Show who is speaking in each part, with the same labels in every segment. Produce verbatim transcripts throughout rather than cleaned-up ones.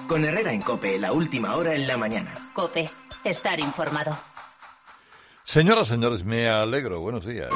Speaker 1: Con Herrera en COPE, la última hora en la mañana.
Speaker 2: COPE, estar informado.
Speaker 3: Señoras, señores, me alegro. Buenos días.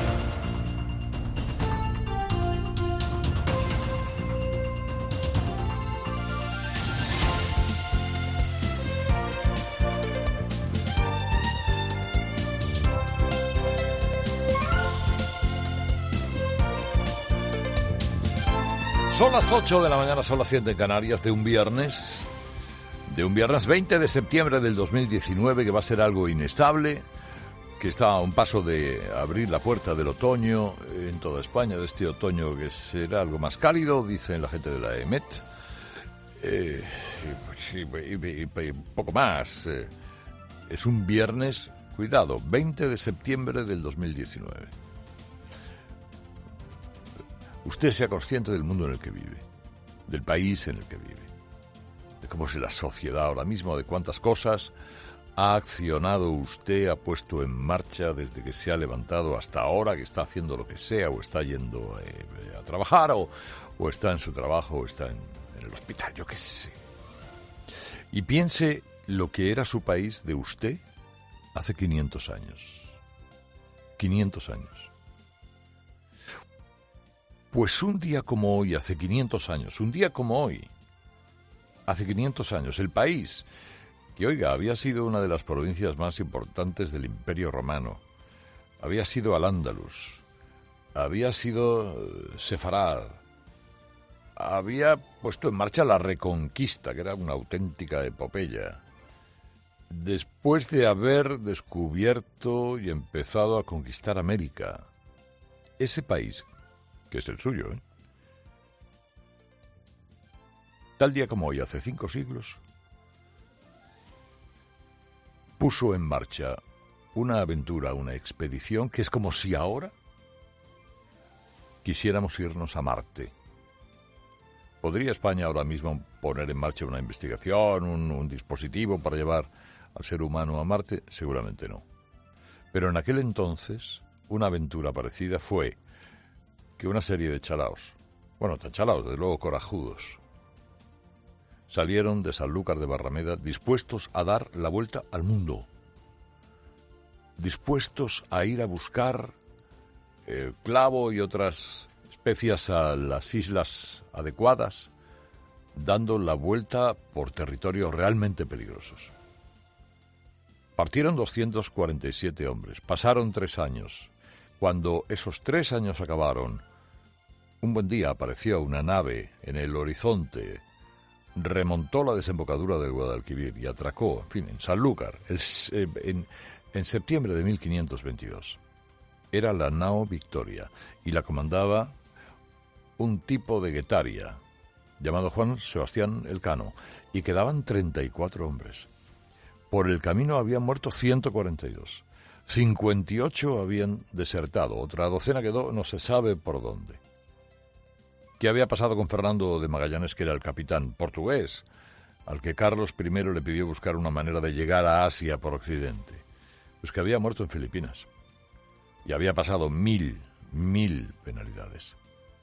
Speaker 3: Son las ocho de la mañana, son las siete en Canarias, de un viernes, de un viernes veinte de septiembre del dos mil diecinueve, que va a ser algo inestable, que está a un paso de abrir la puerta del otoño en toda España, de este otoño que será algo más cálido, dicen la gente de la EMET, eh, y, y, y, y poco más. Eh, es un viernes, cuidado, veinte de septiembre del dos mil diecinueve. Usted sea consciente del mundo en el que vive, del país en el que vive, de cómo es la sociedad ahora mismo, de cuántas cosas ha accionado usted, ha puesto en marcha desde que se ha levantado hasta ahora, que está haciendo lo que sea, o está yendo eh, a trabajar, o, o está en su trabajo, o está en, en el hospital, yo qué sé. Y piense lo que era su país de usted hace quinientos años. quinientos años. Pues un día como hoy, hace quinientos años, un día como hoy, hace quinientos años, el país, que oiga, había sido una de las provincias más importantes del Imperio Romano, había sido Al-Ándalus, había sido Sefarad, había puesto en marcha la Reconquista, que era una auténtica epopeya, después de haber descubierto y empezado a conquistar América, ese país, que es el suyo, ¿eh? Tal día como hoy, hace cinco siglos, puso en marcha una aventura, una expedición, que es como si ahora quisiéramos irnos a Marte. ¿Podría España ahora mismo poner en marcha una investigación, un, un dispositivo para llevar al ser humano a Marte? Seguramente no. Pero en aquel entonces, una aventura parecida fue que una serie de chalaos, bueno, tan chalaos, desde luego corajudos, salieron de Sanlúcar de Barrameda dispuestos a dar la vuelta al mundo, dispuestos a ir a buscar el clavo y otras especias a las islas adecuadas, dando la vuelta por territorios realmente peligrosos. Partieron doscientos cuarenta y siete hombres, pasaron tres años. Cuando esos tres años acabaron, un buen día apareció una nave en el horizonte, remontó la desembocadura del Guadalquivir y atracó, en fin, en Sanlúcar, el, en, en septiembre de mil quinientos veintidós. Era la nao Victoria y la comandaba un tipo de Guetaria, llamado Juan Sebastián Elcano, y quedaban treinta y cuatro hombres. Por el camino habían muerto ciento cuarenta y dos. cincuenta y ocho habían desertado, otra docena quedó no se sabe por dónde. ¿Qué había pasado con Fernando de Magallanes, que era el capitán portugués, al que Carlos primero le pidió buscar una manera de llegar a Asia por Occidente? Pues que había muerto en Filipinas y había pasado mil, mil penalidades.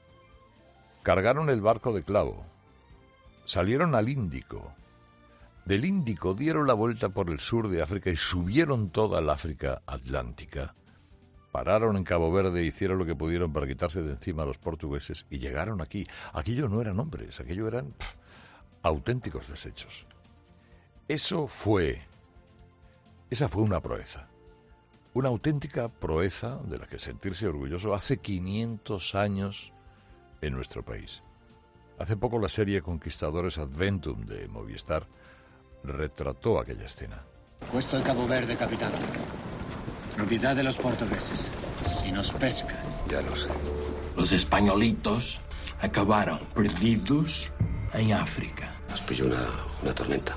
Speaker 3: Cargaron el barco de clavo, salieron al Índico. Del Índico dieron la vuelta por el sur de África y subieron toda la África Atlántica. Pararon en Cabo Verde, hicieron lo que pudieron para quitarse de encima a los portugueses y llegaron aquí. Aquello no eran hombres, aquello eran pff, auténticos desechos. Eso fue, esa fue una proeza, una auténtica proeza de la que sentirse orgulloso hace quinientos años en nuestro país. Hace poco la serie Conquistadores Adventum de Movistar retrató aquella escena.
Speaker 4: Puesto en Cabo Verde, capitán. Propiedad de los portugueses. Si nos pescan.
Speaker 5: Ya lo sé.
Speaker 6: Los españolitos acabaron perdidos en África.
Speaker 5: Nos pilló una, una tormenta.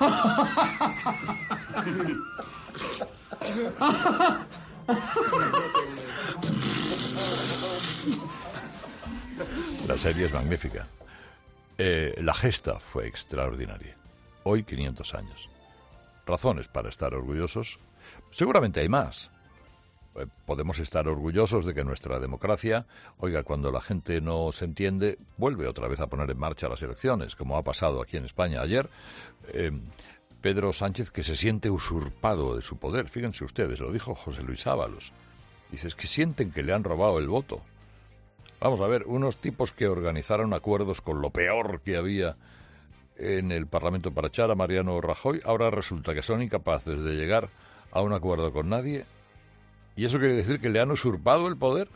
Speaker 3: La serie es magnífica. Eh, la gesta fue extraordinaria. Hoy, quinientos años. Razones para estar orgullosos. Seguramente hay más. eh, podemos estar orgullosos de que nuestra democracia, oiga, cuando la gente no se entiende, vuelve otra vez a poner en marcha las elecciones, como ha pasado aquí en España ayer. Eh, Pedro Sánchez, que se siente usurpado de su poder, fíjense ustedes, lo dijo José Luis Ábalos. Dice, es que sienten que le han robado el voto. Vamos a ver, unos tipos que organizaron acuerdos con lo peor que había en el Parlamento para echar a Mariano Rajoy, ahora resulta que son incapaces de llegar a un acuerdo con nadie. ¿Y eso quiere decir que le han usurpado el poder?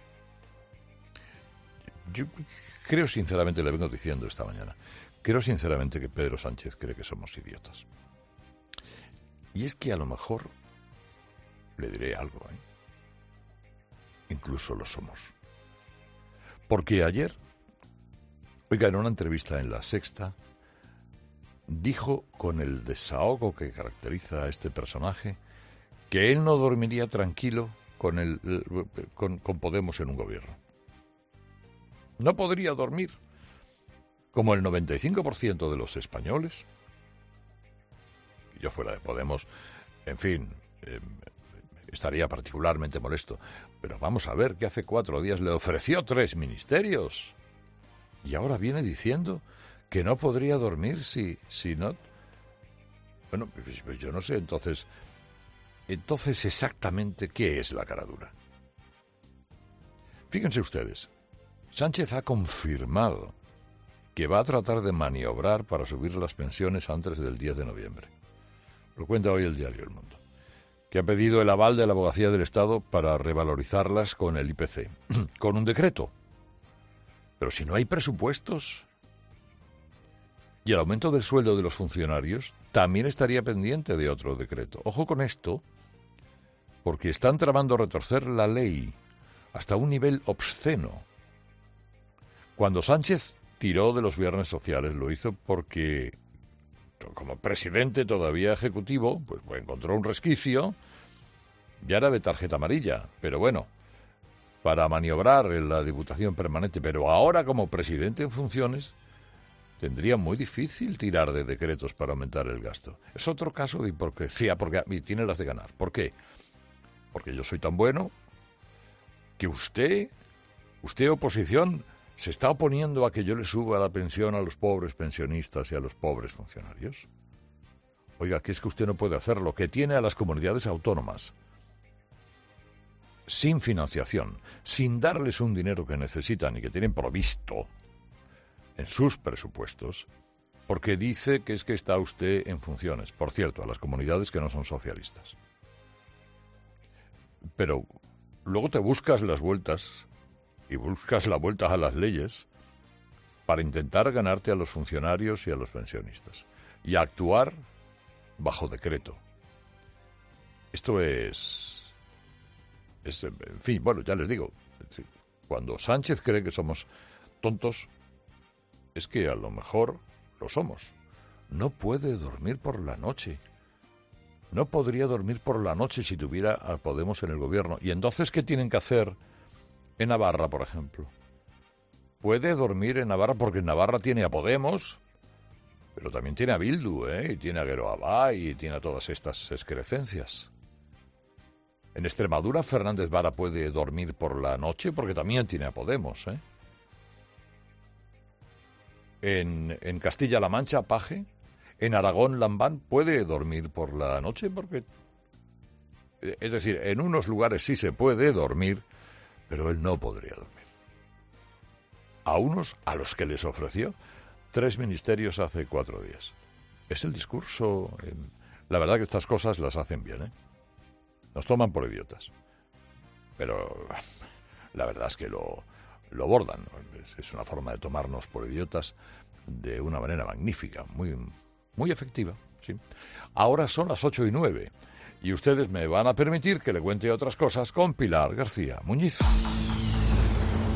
Speaker 3: Yo creo sinceramente, le vengo diciendo esta mañana, creo sinceramente que Pedro Sánchez cree que somos idiotas. Y es que a lo mejor le diré algo, ¿eh? Incluso lo somos. Porque ayer, oiga, en una entrevista en La Sexta, dijo con el desahogo que caracteriza a este personaje que él no dormiría tranquilo con, el, con, con Podemos en un gobierno. No podría dormir, como el noventa y cinco por ciento de los españoles. Yo fuera de Podemos, en fin, eh, estaría particularmente molesto. Pero vamos a ver que hace cuatro días le ofreció tres ministerios. Y ahora viene diciendo que no podría dormir si, si no... Bueno, pues yo no sé, entonces... Entonces, exactamente, ¿qué es la caradura? Fíjense ustedes, Sánchez ha confirmado que va a tratar de maniobrar para subir las pensiones antes del diez de noviembre. Lo cuenta hoy el diario El Mundo. Que ha pedido el aval de la Abogacía del Estado para revalorizarlas con el I P C, con un decreto. Pero si no hay presupuestos... Y el aumento del sueldo de los funcionarios también estaría pendiente de otro decreto. Ojo con esto, porque están tramando retorcer la ley hasta un nivel obsceno. Cuando Sánchez tiró de los viernes sociales, lo hizo porque, como presidente todavía ejecutivo, pues, pues encontró un resquicio, ya era de tarjeta amarilla, pero bueno, para maniobrar en la Diputación Permanente. Pero ahora, como presidente en funciones, tendría muy difícil tirar de decretos para aumentar el gasto. Es otro caso de hipocresía, porque y tiene las de ganar. ¿Por qué? Porque yo soy tan bueno que usted, usted oposición, se está oponiendo a que yo le suba la pensión a los pobres pensionistas y a los pobres funcionarios. Oiga, que es que usted no puede hacerlo, que tiene a las comunidades autónomas sin financiación, sin darles un dinero que necesitan y que tienen provisto en sus presupuestos, porque dice que es que está usted en funciones. Por cierto, a las comunidades que no son socialistas. Pero luego te buscas las vueltas y buscas la vuelta a las leyes para intentar ganarte a los funcionarios y a los pensionistas y actuar bajo decreto. Esto es... es en fin, bueno, ya les digo, cuando Sánchez cree que somos tontos, es que a lo mejor lo somos. No puede dormir por la noche. No podría dormir por la noche si tuviera a Podemos en el gobierno. ¿Y entonces qué tienen que hacer en Navarra, por ejemplo? Puede dormir en Navarra porque en Navarra tiene a Podemos, pero también tiene a Bildu, ¿eh? Y tiene a Guero Abay y tiene a todas estas excrecencias. En Extremadura, Fernández Vara puede dormir por la noche porque también tiene a Podemos, ¿eh? En, en Castilla-La Mancha, Paje, en Aragón, Lambán, puede dormir por la noche porque... Es decir, en unos lugares sí se puede dormir, pero él no podría dormir. A unos a los que les ofreció tres ministerios hace cuatro días. Es el discurso... Eh, la verdad que estas cosas las hacen bien, ¿eh? Nos toman por idiotas. Pero la verdad es que lo... lo bordan. Es una forma de tomarnos por idiotas de una manera magnífica, muy, muy efectiva, ¿sí? Ahora son las ocho y nueve y ustedes me van a permitir que le cuente otras cosas con Pilar García Muñiz.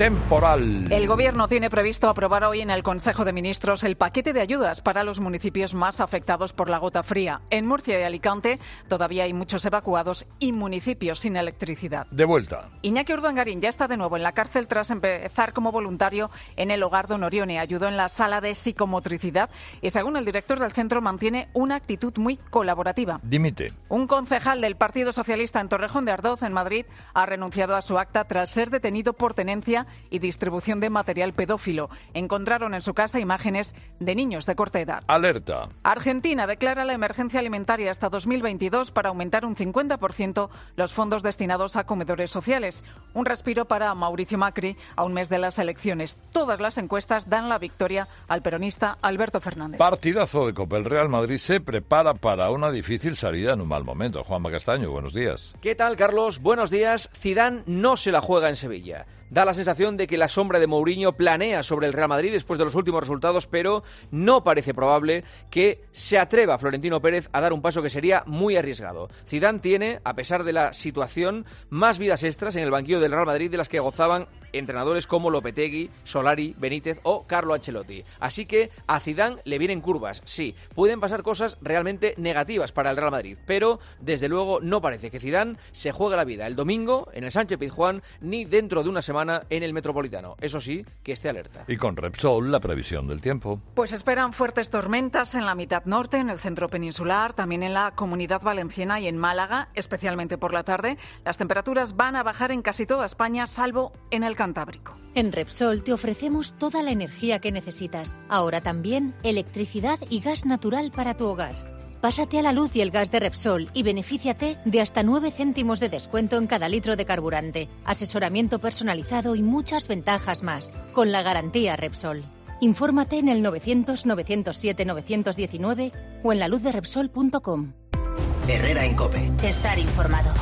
Speaker 3: temporal.
Speaker 7: El Gobierno tiene previsto aprobar hoy en el Consejo de Ministros el paquete de ayudas para los municipios más afectados por la gota fría. En Murcia y Alicante todavía hay muchos evacuados y municipios sin electricidad.
Speaker 3: De vuelta.
Speaker 7: Iñaki Urdangarín ya está de nuevo en la cárcel tras empezar como voluntario en el hogar Don Orione. Ayudó en la sala de psicomotricidad y, según el director del centro, mantiene una actitud muy colaborativa.
Speaker 3: Dimite.
Speaker 7: Un concejal del Partido Socialista en Torrejón de Ardoz, en Madrid, ha renunciado a su acta tras ser detenido por tenencia y distribución de material pedófilo. Encontraron en su casa imágenes de niños de corta edad.
Speaker 3: Alerta.
Speaker 7: Argentina declara la emergencia alimentaria hasta dos mil veintidós para aumentar un cincuenta por ciento los fondos destinados a comedores sociales. Un respiro para Mauricio Macri a un mes de las elecciones. Todas las encuestas dan la victoria al peronista Alberto Fernández.
Speaker 3: Partidazo de Copa. El Real Madrid se prepara para una difícil salida en un mal momento. Juanma Castaño, buenos días.
Speaker 8: ¿Qué tal, Carlos? Buenos días. Zidane no se la juega en Sevilla. Da la sensación de que la sombra de Mourinho planea sobre el Real Madrid después de los últimos resultados, pero no parece probable que se atreva Florentino Pérez a dar un paso que sería muy arriesgado. Zidane tiene, a pesar de la situación, más vidas extras en el banquillo del Real Madrid de las que gozaban entrenadores como Lopetegui, Solari, Benítez o Carlo Ancelotti. Así que a Zidane le vienen curvas. Sí, pueden pasar cosas realmente negativas para el Real Madrid, pero desde luego no parece que Zidane se juegue la vida el domingo en el Sánchez Pizjuán ni dentro de una semana en el Metropolitano. Eso sí, que esté alerta.
Speaker 3: Y con Repsol, la previsión del tiempo.
Speaker 7: Pues esperan fuertes tormentas en la mitad norte, en el centro peninsular, también en la Comunidad Valenciana y en Málaga, especialmente por la tarde. Las temperaturas van a bajar en casi toda España, salvo en el Cantábrico.
Speaker 9: En Repsol te ofrecemos toda la energía que necesitas. Ahora también electricidad y gas natural para tu hogar. Pásate a la luz y el gas de Repsol y benefíciate de hasta nueve céntimos de descuento en cada litro de carburante, asesoramiento personalizado y muchas ventajas más. Con la garantía Repsol. Infórmate en el novecientos, novecientos siete, novecientos diecinueve o en la luz de repsol punto com.
Speaker 1: Herrera en COPE.
Speaker 2: Estar informado.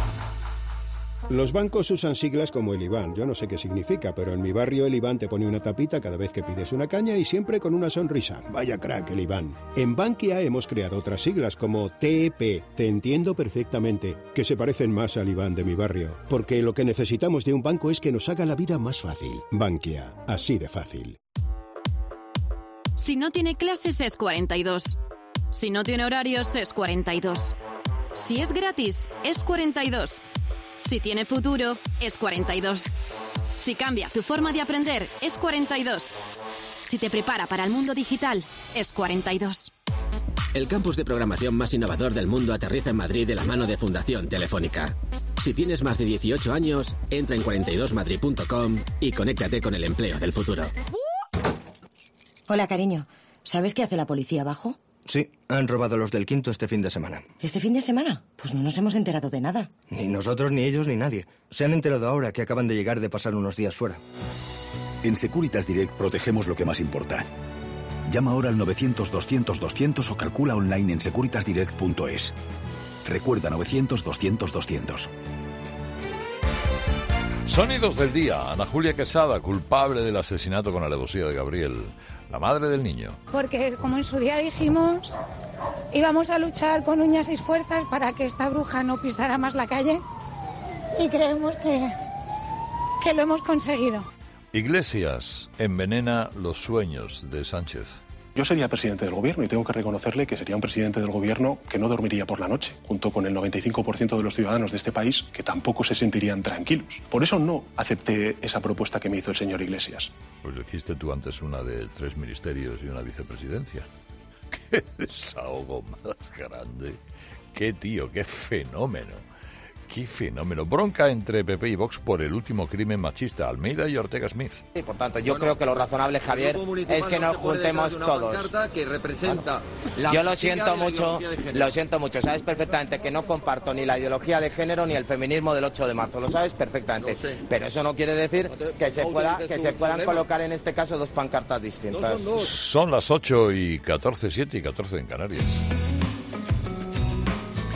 Speaker 10: Los bancos usan siglas como el IBAN. Yo no sé qué significa, pero en mi barrio el IBAN te pone una tapita cada vez que pides una caña y siempre con una sonrisa. Vaya crack el IBAN. En Bankia hemos creado otras siglas como T E P. Te entiendo perfectamente, que se parecen más al IBAN de mi barrio. Porque lo que necesitamos de un banco es que nos haga la vida más fácil. Bankia, así de fácil.
Speaker 11: Si no tiene clases es cuarenta y dos. Si no tiene horarios es cuarenta y dos. Si es gratis es cuarenta y dos. Si tiene futuro, es cuarenta y dos. Si cambia tu forma de aprender, es cuarenta y dos. Si te prepara para el mundo digital, es cuarenta y dos.
Speaker 12: El campus de programación más innovador del mundo aterriza en Madrid de la mano de Fundación Telefónica. Si tienes más de dieciocho años, entra en cuarenta y dos madrid punto com y conéctate con el empleo del futuro.
Speaker 13: Hola, cariño. ¿Sabes qué hace la policía abajo?
Speaker 14: Sí, han robado los del Quinto este fin de semana.
Speaker 13: ¿Este fin de semana? Pues no nos hemos enterado de nada.
Speaker 14: Ni nosotros, ni ellos, ni nadie. Se han enterado ahora que acaban de llegar de pasar unos días fuera.
Speaker 15: En Securitas Direct protegemos lo que más importa. Llama ahora al novecientos, doscientos, doscientos o calcula online en securitas direct punto es. Recuerda novecientos, doscientos, doscientos.
Speaker 3: Sonidos del día. Ana Julia Quesada, culpable del asesinato con alevosía de Gabriel, la madre del niño.
Speaker 16: Porque, como en su día dijimos, íbamos a luchar con uñas y fuerzas para que esta bruja no pisara más la calle y creemos que, que lo hemos conseguido.
Speaker 3: Iglesias envenena los sueños de Sánchez.
Speaker 17: Yo sería presidente del gobierno y tengo que reconocerle que sería un presidente del gobierno que no dormiría por la noche, junto con el noventa y cinco por ciento de los ciudadanos de este país que tampoco se sentirían tranquilos. Por eso no acepté esa propuesta que me hizo el señor Iglesias.
Speaker 3: Pues hiciste tú antes una de tres ministerios y una vicepresidencia. ¡Qué desahogo más grande! ¡Qué tío, qué fenómeno! ¡Qué fenómeno! Bronca entre P P y Vox por el último crimen machista, Almeida y Ortega Smith.
Speaker 18: Y por tanto, yo bueno, creo que lo razonable, Javier, es que nos juntemos todos.
Speaker 8: Que representa
Speaker 18: bueno, yo lo siento mucho, lo siento mucho. Sabes perfectamente que no comparto ni la ideología de género ni el feminismo del ocho de marzo. Lo sabes perfectamente. Pero eso no quiere decir no te, que se pueda que se puedan problema. colocar en este caso dos pancartas distintas.
Speaker 3: No son, son las ocho y catorce, siete y catorce en Canarias.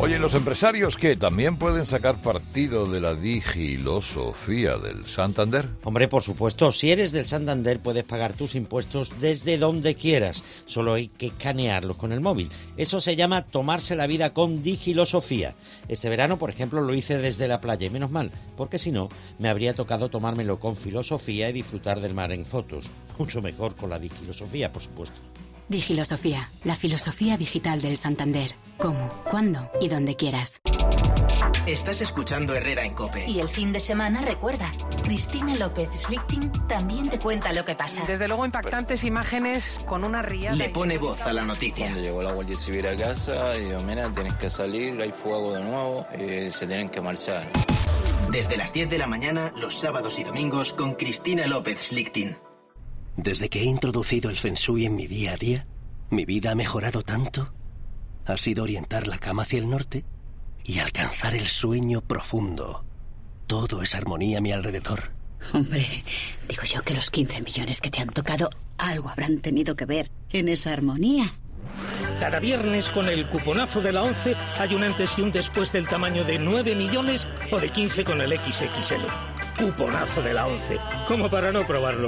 Speaker 3: Oye, ¿los empresarios qué? ¿También pueden sacar partido de la digilosofía del Santander?
Speaker 19: Hombre, por supuesto, si eres del Santander puedes pagar tus impuestos desde donde quieras. Solo hay que escanearlos con el móvil. Eso se llama tomarse la vida con digilosofía. Este verano, por ejemplo, lo hice desde la playa y menos mal, porque si no, me habría tocado tomármelo con filosofía y disfrutar del mar en fotos. Mucho mejor con la digilosofía, por supuesto.
Speaker 11: Digilosofía, la filosofía digital del Santander. Cómo, cuándo y donde quieras.
Speaker 1: Estás escuchando Herrera en COPE.
Speaker 2: Y el fin de semana, recuerda, Cristina López Slichting también te cuenta lo que pasa.
Speaker 20: Desde luego impactantes imágenes con una riada.
Speaker 1: Le pone voz a la noticia.
Speaker 21: Cuando llegó la Guardia Civil a casa, y digo, mira, tienes que salir, hay fuego de nuevo, eh, se tienen que marchar.
Speaker 1: Desde las diez de la mañana, los sábados y domingos, con Cristina López Slichting.
Speaker 5: Desde que he introducido el Feng Shui en mi día a día, mi vida ha mejorado tanto. Ha sido orientar la cama hacia el norte y alcanzar el sueño profundo. Todo es armonía a mi alrededor.
Speaker 22: Hombre, digo yo que los quince millones que te han tocado algo habrán tenido que ver en esa armonía.
Speaker 23: Cada viernes con el cuponazo de la once hay un antes y un después del tamaño de nueve millones o de quince con el equis equis ele. Cuponazo de la once, como para no probarlo.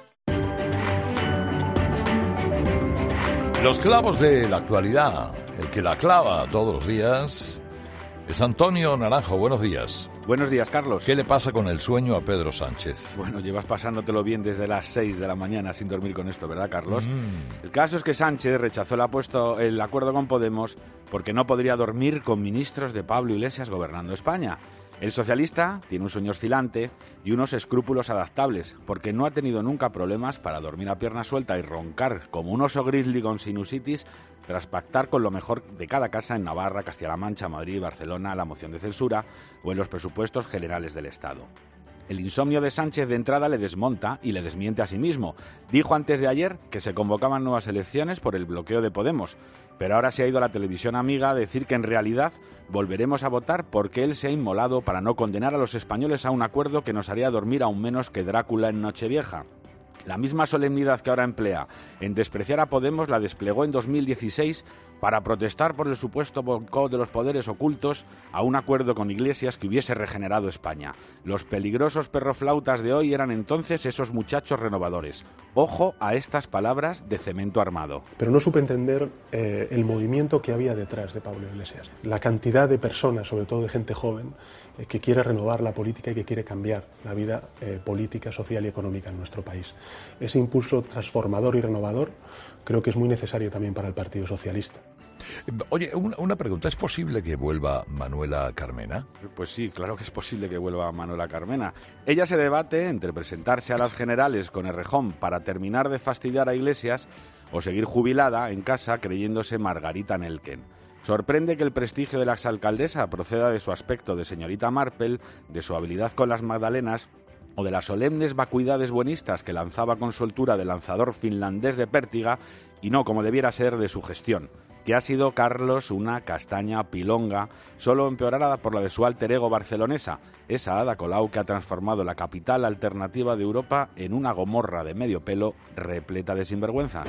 Speaker 3: Los clavos de la actualidad, el que la clava todos los días, es Antonio Naranjo. Buenos días.
Speaker 24: Buenos días, Carlos.
Speaker 3: ¿Qué le pasa con el sueño a Pedro Sánchez?
Speaker 24: Bueno, llevas pasándotelo bien desde las seis de la mañana sin dormir con esto, ¿verdad, Carlos? Mm. El caso es que Sánchez rechazó el, apuesto, el acuerdo con Podemos porque no podría dormir con ministros de Pablo Iglesias gobernando España. El socialista tiene un sueño oscilante y unos escrúpulos adaptables, porque no ha tenido nunca problemas para dormir a pierna suelta y roncar como un oso grizzly con sinusitis tras pactar con lo mejor de cada casa en Navarra, Castilla-La Mancha, Madrid, Barcelona, la moción de censura o en los presupuestos generales del Estado. El insomnio de Sánchez de entrada le desmonta y le desmiente a sí mismo. Dijo antes de ayer que se convocaban nuevas elecciones por el bloqueo de Podemos, pero ahora se ha ido a la televisión amiga a decir que en realidad volveremos a votar porque él se ha inmolado para no condenar a los españoles a un acuerdo que nos haría dormir aún menos que Drácula en Nochevieja. La misma solemnidad que ahora emplea en despreciar a Podemos la desplegó en dos mil dieciséis para protestar por el supuesto boicot de los poderes ocultos a un acuerdo con Iglesias que hubiese regenerado España. Los peligrosos perroflautas de hoy eran entonces esos muchachos renovadores. Ojo a estas palabras de cemento armado.
Speaker 17: Pero no supe entender eh, el movimiento que había detrás de Pablo Iglesias. La cantidad de personas, sobre todo de gente joven, eh, que quiere renovar la política y que quiere cambiar la vida eh, política, social y económica en nuestro país. Ese impulso transformador y renovador creo que es muy necesario también para el Partido Socialista.
Speaker 3: Oye, una, una pregunta, ¿es posible que vuelva Manuela Carmena?
Speaker 24: Pues sí, claro que es posible que vuelva Manuela Carmena. Ella se debate entre presentarse a las generales con Errejón para terminar de fastidiar a Iglesias o seguir jubilada en casa creyéndose Margarita Nelken. Sorprende que el prestigio de la exalcaldesa proceda de su aspecto de señorita Marple, de su habilidad con las magdalenas o de las solemnes vacuidades buenistas que lanzaba con soltura del lanzador finlandés de pértiga y no, como debiera ser, de su gestión, que ha sido, Carlos, una castaña pilonga, solo empeorada por la de su alter ego barcelonesa, esa Ada Colau que ha transformado la capital alternativa de Europa en una Gomorra de medio pelo repleta de sinvergüenzas.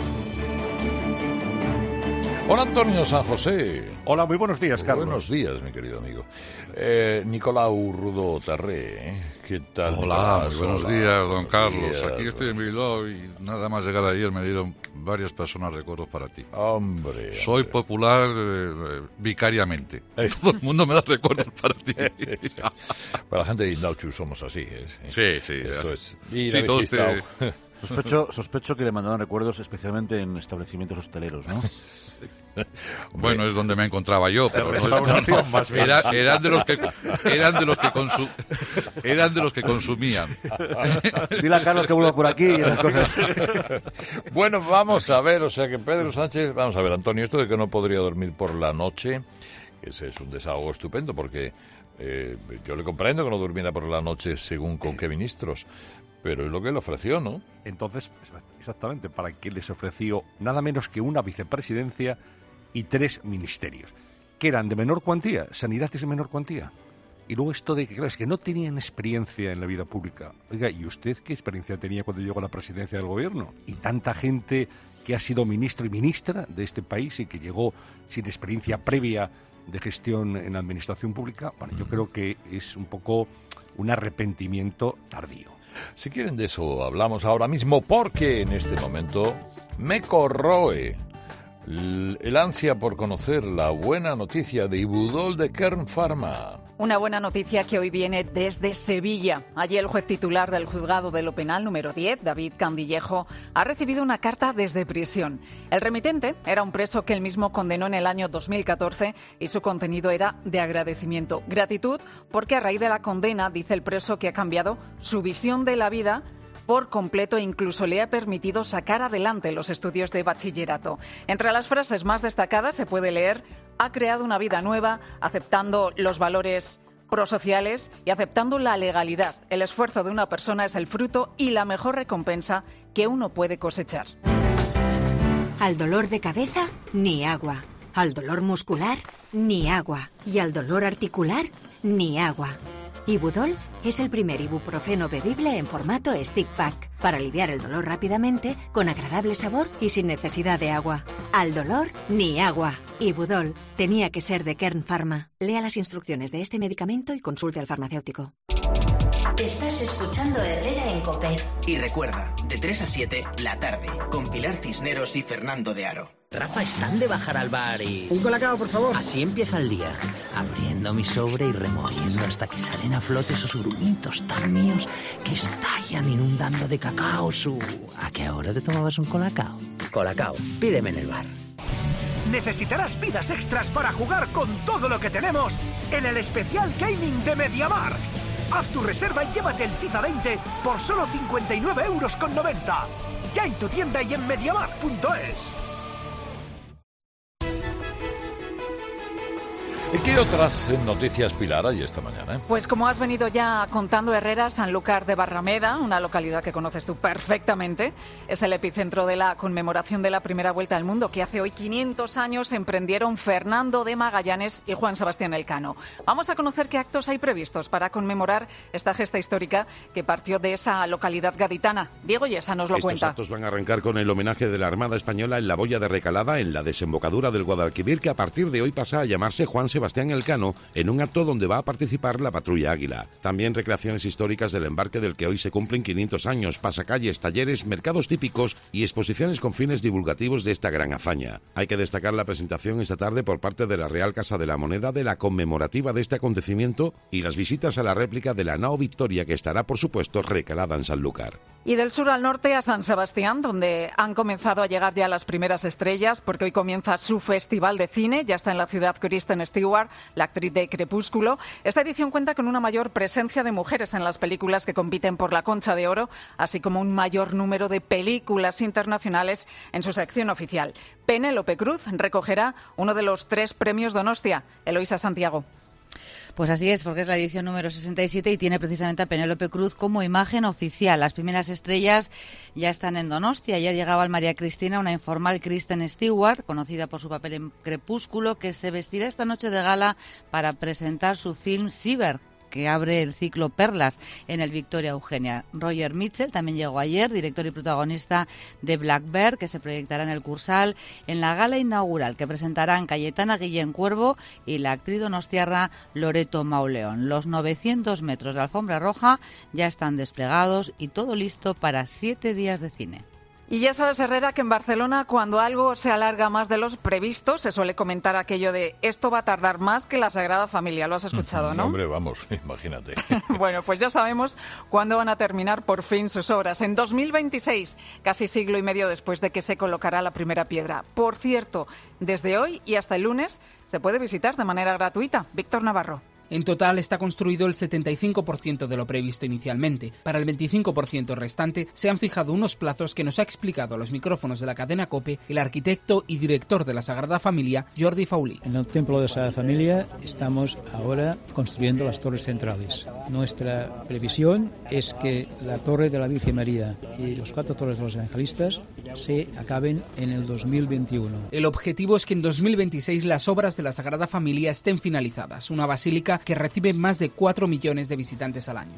Speaker 3: Hola, Antonio San José.
Speaker 25: Hola, muy buenos días, Carlos.
Speaker 3: Buenos días, mi querido amigo. Eh, Nicolau Rudó Terré, ¿eh? ¿Qué tal?
Speaker 26: Hola, muy buenos
Speaker 3: Hola,
Speaker 26: días, don Carlos.
Speaker 3: días.
Speaker 26: Aquí estoy en Bilbao y nada más llegar ayer me dieron varias personas recuerdos para ti.
Speaker 3: Hombre.
Speaker 26: Soy
Speaker 3: hombre.
Speaker 26: popular eh, vicariamente. Todo el mundo me da recuerdos para ti.
Speaker 3: Para la gente de Indauchu somos así. ¿eh?
Speaker 26: Sí, sí.
Speaker 3: Esto es.
Speaker 26: Y sí, todos te...
Speaker 25: Sospecho, sospecho que le mandaban recuerdos especialmente en establecimientos hosteleros, ¿no?
Speaker 26: Bueno, es donde me encontraba yo, pero no,
Speaker 25: Restauración,
Speaker 26: no,
Speaker 25: más bien.
Speaker 26: era, eran de los que eran de los que consu, eran de los que consumían.
Speaker 25: Dile a Carlos que vuelva por aquí y esas cosas.
Speaker 3: Bueno, vamos a ver, o sea que Pedro Sánchez, vamos a ver, Antonio, esto de que no podría dormir por la noche, ese es un desahogo estupendo porque eh, yo le comprendo que no durmiera por la noche según con qué ministros. Pero es lo que le ofreció, ¿no?
Speaker 25: Entonces, exactamente, para que les ofreció nada menos que una vicepresidencia y tres ministerios, que eran de menor cuantía, sanidad es de menor cuantía. Y luego esto de que, claro, es que no tenían experiencia en la vida pública. Oiga, ¿y usted qué experiencia tenía cuando llegó a la presidencia del gobierno? Y tanta gente que ha sido ministro y ministra de este país y que llegó sin experiencia previa de gestión en la administración pública, bueno, yo creo que es un poco un arrepentimiento tardío.
Speaker 3: Si quieren de eso hablamos ahora mismo, porque en este momento me corroe el ansia por conocer la buena noticia de Ibudol de Kern Pharma.
Speaker 4: Una buena noticia que hoy viene desde Sevilla. Allí el juez titular del Juzgado de lo Penal número diez, David Candillejo, ha recibido una carta desde prisión. El remitente era un preso que él mismo condenó en el año dos mil catorce y su contenido era de agradecimiento. Gratitud porque a raíz de la condena, dice el preso, que ha cambiado su visión de la vida por completo e incluso le ha permitido sacar adelante los estudios de bachillerato. Entre las frases más destacadas se puede leer: ha creado una vida nueva, aceptando los valores prosociales y aceptando la legalidad. El esfuerzo de una persona es el fruto y la mejor recompensa que uno puede cosechar.
Speaker 6: Al dolor de cabeza, ni agua. Al dolor muscular, ni agua. Y al dolor articular, ni agua. Ibudol es el primer ibuprofeno bebible en formato stick pack para aliviar el dolor rápidamente, con agradable sabor y sin necesidad de agua. Al dolor, ni agua. Ibudol tenía que ser de Kern Pharma. Lea las instrucciones de este medicamento y consulte al farmacéutico.
Speaker 2: Estás escuchando Herrera en COPE.
Speaker 1: Y recuerda, de tres a siete, la tarde, con Pilar Cisneros y Fernando de Aro.
Speaker 7: Rafa, están de bajar al bar y...
Speaker 9: Un colacao, por favor.
Speaker 7: Así empieza el día, abriendo mi sobre y removiendo hasta que salen a flote esos grumitos tan míos que estallan inundando de cacao su... ¿A qué hora te tomabas un colacao?
Speaker 9: Colacao, pídeme en el bar.
Speaker 10: Necesitarás vidas extras para jugar con todo lo que tenemos en el especial gaming de MediaMarkt. Haz tu reserva y llévate el FIFA veinte por solo cincuenta y nueve euros con noventa. Ya en tu tienda y en mediamarkt punto es.
Speaker 3: ¿Y qué otras noticias, Pilar, hay esta mañana?
Speaker 4: Pues como has venido ya contando, Herrera, Sanlúcar de Barrameda, una localidad que conoces tú perfectamente, es el epicentro de la conmemoración de la primera Vuelta al Mundo, que hace hoy quinientos años emprendieron Fernando de Magallanes y Juan Sebastián Elcano. Vamos a conocer qué actos hay previstos para conmemorar esta gesta histórica que partió de esa localidad gaditana. Diego Yesa nos lo
Speaker 12: Estos
Speaker 4: cuenta.
Speaker 12: Estos actos van a arrancar con el homenaje de la Armada Española en la boya de Recalada, en la desembocadura del Guadalquivir, que a partir de hoy pasa a llamarse Juan Sebastián Elcano, en un acto donde va a participar la Patrulla Águila. También recreaciones históricas del embarque, del que hoy se cumplen quinientos años, pasacalles, talleres, mercados típicos y exposiciones con fines divulgativos de esta gran hazaña. Hay que destacar la presentación esta tarde por parte de la Real Casa de la Moneda de la conmemorativa de este acontecimiento y las visitas a la réplica de la nao Victoria, que estará, por supuesto, recalada en Sanlúcar.
Speaker 4: Y del sur al norte a San Sebastián, donde han comenzado a llegar ya las primeras estrellas, porque hoy comienza su festival de cine. Ya está en la ciudad Kristen Stewart, la actriz de Crepúsculo. Esta edición cuenta con una mayor presencia de mujeres en las películas que compiten por la Concha de Oro, así como un mayor número de películas internacionales en su sección oficial. Penélope Cruz recogerá uno de los tres premios Donostia. Eloísa Santiago.
Speaker 27: Pues así es, porque es la edición número sesenta y siete y tiene precisamente a Penélope Cruz como imagen oficial. Las primeras estrellas ya están en Donostia. Ayer llegaba al María Cristina una informal Kristen Stewart, conocida por su papel en Crepúsculo, que se vestirá esta noche de gala para presentar su film Cyber, que abre el ciclo Perlas en el Victoria Eugenia. Roger Mitchell también llegó ayer, director y protagonista de Black Bear, que se proyectará en el Cursal en la gala inaugural que presentarán Cayetana Guillén Cuervo y la actriz donostiarra Loreto Mauleón. Los novecientos metros de alfombra roja ya están desplegados y todo listo para siete días de cine.
Speaker 4: Y ya sabes, Herrera, que en Barcelona, cuando algo se alarga más de los previstos, se suele comentar aquello de esto va a tardar más que la Sagrada Familia. Lo has escuchado, ¿no?
Speaker 3: No, hombre, vamos, imagínate.
Speaker 4: Bueno, pues ya sabemos cuándo van a terminar por fin sus obras. En dos mil veintiséis, casi siglo y medio después de que se colocará la primera piedra. Por cierto, desde hoy y hasta el lunes se puede visitar de manera gratuita. Víctor Navarro.
Speaker 28: En total está construido el setenta y cinco por ciento de lo previsto inicialmente. Para el veinticinco por ciento restante se han fijado unos plazos que nos ha explicado a los micrófonos de la cadena COPE el arquitecto y director de la Sagrada Familia, Jordi Faulí.
Speaker 29: En el Templo de la Sagrada Familia estamos ahora construyendo las torres centrales. Nuestra previsión es que la Torre de la Virgen María y los cuatro torres de los evangelistas se acaben en el dos mil veintiuno.
Speaker 28: El objetivo es que en dos mil veintiséis las obras de la Sagrada Familia estén finalizadas. Una basílica que recibe más de cuatro millones de visitantes al año.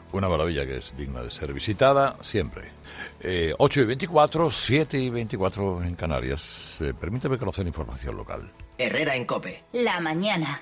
Speaker 3: Una maravilla que es digna de ser visitada siempre. Eh, ocho y veinticuatro, siete y veinticuatro en Canarias. Eh, permíteme conocer información local.
Speaker 1: Herrera en COPE.
Speaker 2: La mañana.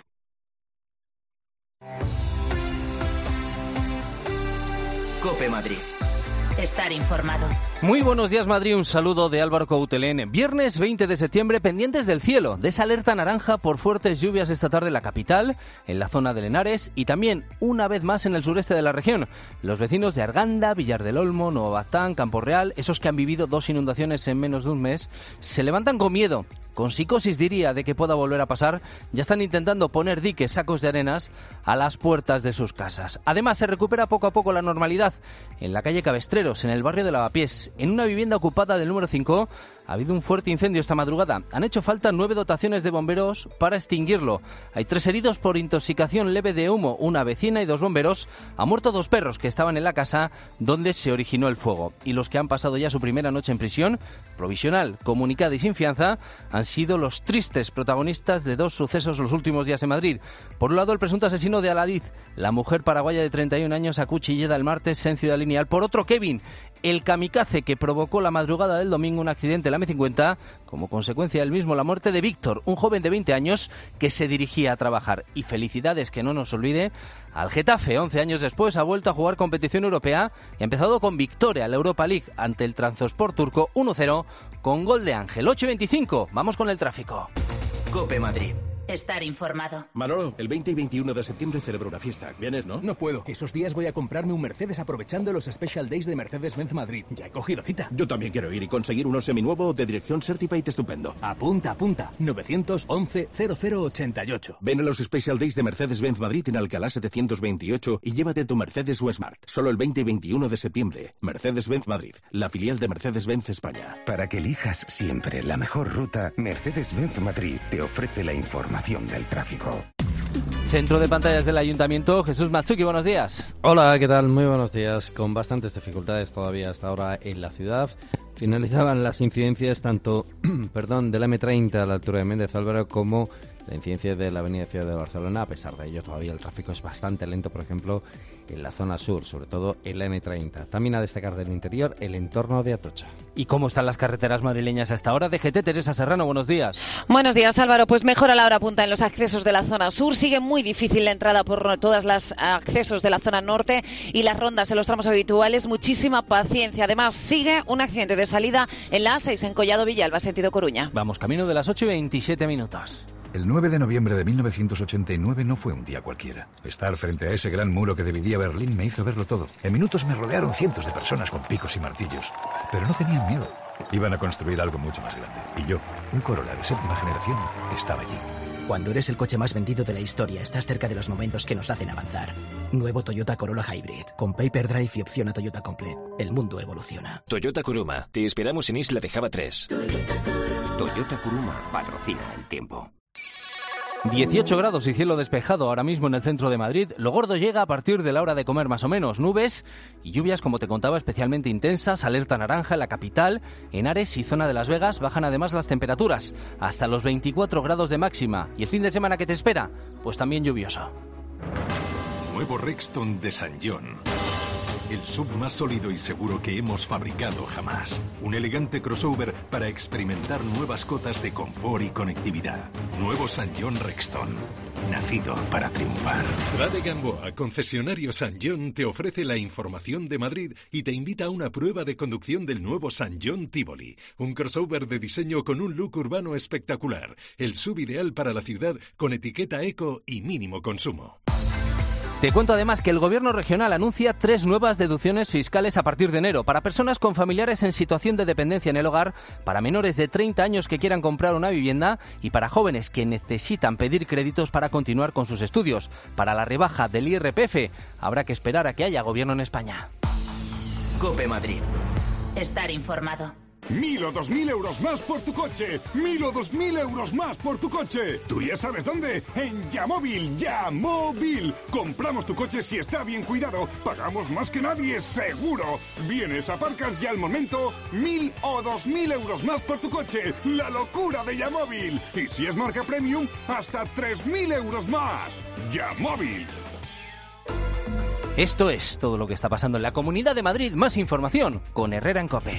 Speaker 1: COPE Madrid.
Speaker 2: Estar informado.
Speaker 8: Muy buenos días, Madrid. Un saludo de Álvaro Coutelén. Viernes veinte de septiembre, pendientes del cielo, de esa alerta naranja por fuertes lluvias esta tarde en la capital, en la zona de Henares y también, una vez más, en el sureste de la región. Los vecinos de Arganda, Villar del Olmo, Nuevo Batán, Campo Real, esos que han vivido dos inundaciones en menos de un mes, se levantan con miedo. Con psicosis, diría, de que pueda volver a pasar, ya están intentando poner diques, sacos de arenas a las puertas de sus casas. Además, se recupera poco a poco la normalidad en la calle Cabestreros, en el barrio de Lavapiés. En una vivienda ocupada del número cinco ha habido un fuerte incendio esta madrugada. Han hecho falta nueve dotaciones de bomberos para extinguirlo. Hay tres heridos por intoxicación leve de humo, una vecina y dos bomberos. Han muerto dos perros que estaban en la casa donde se originó el fuego. Y los que han pasado ya su primera noche en prisión, provisional, comunicada y sin fianza, han sido los tristes protagonistas de dos sucesos los últimos días en Madrid. Por un lado, el presunto asesino de Aladiz, la mujer paraguaya de treinta y un años acuchillada el martes en Ciudad Lineal. Por otro, Kevin, el kamikaze que provocó la madrugada del domingo un accidente en la eme cincuenta, como consecuencia del mismo la muerte de Víctor, un joven de veinte años que se dirigía a trabajar. Y felicidades, que no nos olvide, al Getafe. once años después ha vuelto a jugar competición europea y ha empezado con victoria en la Europa League ante el Trabzonspor turco uno cero con gol de Ángel. ocho y veinticinco, vamos con el tráfico.
Speaker 1: COPE Madrid.
Speaker 2: Estar informado.
Speaker 11: Manolo, el veinte y veintiuno de septiembre celebro una fiesta. ¿Vienes, no?
Speaker 13: No puedo. Esos días voy a comprarme un Mercedes aprovechando los Special Days de Mercedes-Benz Madrid. Ya he cogido cita.
Speaker 11: Yo también quiero ir y conseguir uno seminuevo de dirección Certified estupendo.
Speaker 13: Apunta, apunta. nueve once cero cero ochenta y ocho.
Speaker 11: Ven a los Special Days de Mercedes-Benz Madrid en Alcalá setecientos veintiocho y llévate tu Mercedes o Smart. Solo el veinte y veintiuno de septiembre. Mercedes-Benz Madrid, la filial de Mercedes-Benz España.
Speaker 14: Para que elijas siempre la mejor ruta, Mercedes-Benz Madrid te ofrece la información del tráfico.
Speaker 8: Centro de pantallas del Ayuntamiento, Jesús Matsuki, buenos días.
Speaker 15: Hola, ¿qué tal? Muy buenos días. Con bastantes dificultades todavía hasta ahora en la ciudad. Finalizaban las incidencias tanto perdón, de la eme treinta a la altura de Méndez Álvaro como la incidencia de la avenida Ciudad de Barcelona. A pesar de ello, todavía el tráfico es bastante lento, por ejemplo, en la zona sur, sobre todo en la eme treinta. También a destacar del interior el entorno de Atocha.
Speaker 8: ¿Y cómo están las carreteras madrileñas hasta ahora? D G T, Teresa Serrano, buenos días.
Speaker 16: Buenos días, Álvaro. Pues mejora la hora punta en los accesos de la zona sur. Sigue muy difícil la entrada por todos los accesos de la zona norte y las rondas en los tramos habituales. Muchísima paciencia. Además, sigue un accidente de salida en la A seis en Collado Villalba, sentido Coruña.
Speaker 8: Vamos, camino de las ocho y veintisiete minutos.
Speaker 18: El nueve de noviembre de mil novecientos ochenta y nueve no fue un día cualquiera. Estar frente a ese gran muro que dividía Berlín me hizo verlo todo. En minutos me rodearon cientos de personas con picos y martillos. Pero no tenían miedo. Iban a construir algo mucho más grande. Y yo, un Corolla de séptima generación, estaba allí.
Speaker 19: Cuando eres el coche más vendido de la historia, estás cerca de los momentos que nos hacen avanzar. Nuevo Toyota Corolla Hybrid, con Paper Drive y opción a Toyota Complete. El mundo evoluciona.
Speaker 20: Toyota Kuruma, te esperamos en Isla de Java tres.
Speaker 30: Toyota Kuruma patrocina el tiempo.
Speaker 8: dieciocho grados y cielo despejado ahora mismo en el centro de Madrid. Lo gordo llega a partir de la hora de comer más o menos. Nubes y lluvias, como te contaba, especialmente intensas. Alerta naranja en la capital. En Henares y zona de Las Vegas bajan además las temperaturas hasta los veinticuatro grados de máxima. ¿Y el fin de semana que te espera? Pues también lluvioso.
Speaker 31: Nuevo Rexton de San John. El sub más sólido y seguro que hemos fabricado jamás. Un elegante crossover para experimentar nuevas cotas de confort y conectividad. Nuevo San John Rexton. Nacido para triunfar. Trade Gamboa, concesionario San John, te ofrece la información de Madrid y te invita a una prueba de conducción del nuevo San John Tivoli. Un crossover de diseño con un look urbano espectacular. El sub ideal para la ciudad con etiqueta eco y mínimo consumo.
Speaker 8: Te cuento además que el Gobierno regional anuncia tres nuevas deducciones fiscales a partir de enero para personas con familiares en situación de dependencia en el hogar, para menores de treinta años que quieran comprar una vivienda y para jóvenes que necesitan pedir créditos para continuar con sus estudios. Para la rebaja del I R P F habrá que esperar a que haya Gobierno en España.
Speaker 1: COPE Madrid.
Speaker 2: Estar informado.
Speaker 32: Mil o dos mil euros más por tu coche. Mil o dos mil euros más por tu coche. ¿Tú ya sabes dónde? En Yamóvil. Yamóvil. Compramos tu coche si está bien cuidado. Pagamos más que nadie, seguro. Vienes, aparcas y al momento, mil o dos mil euros más por tu coche. La locura de Yamóvil. Y si es marca premium, hasta tres mil euros más. Yamóvil.
Speaker 8: Esto es todo lo que está pasando en la Comunidad de Madrid. Más información con Herrera en COPE.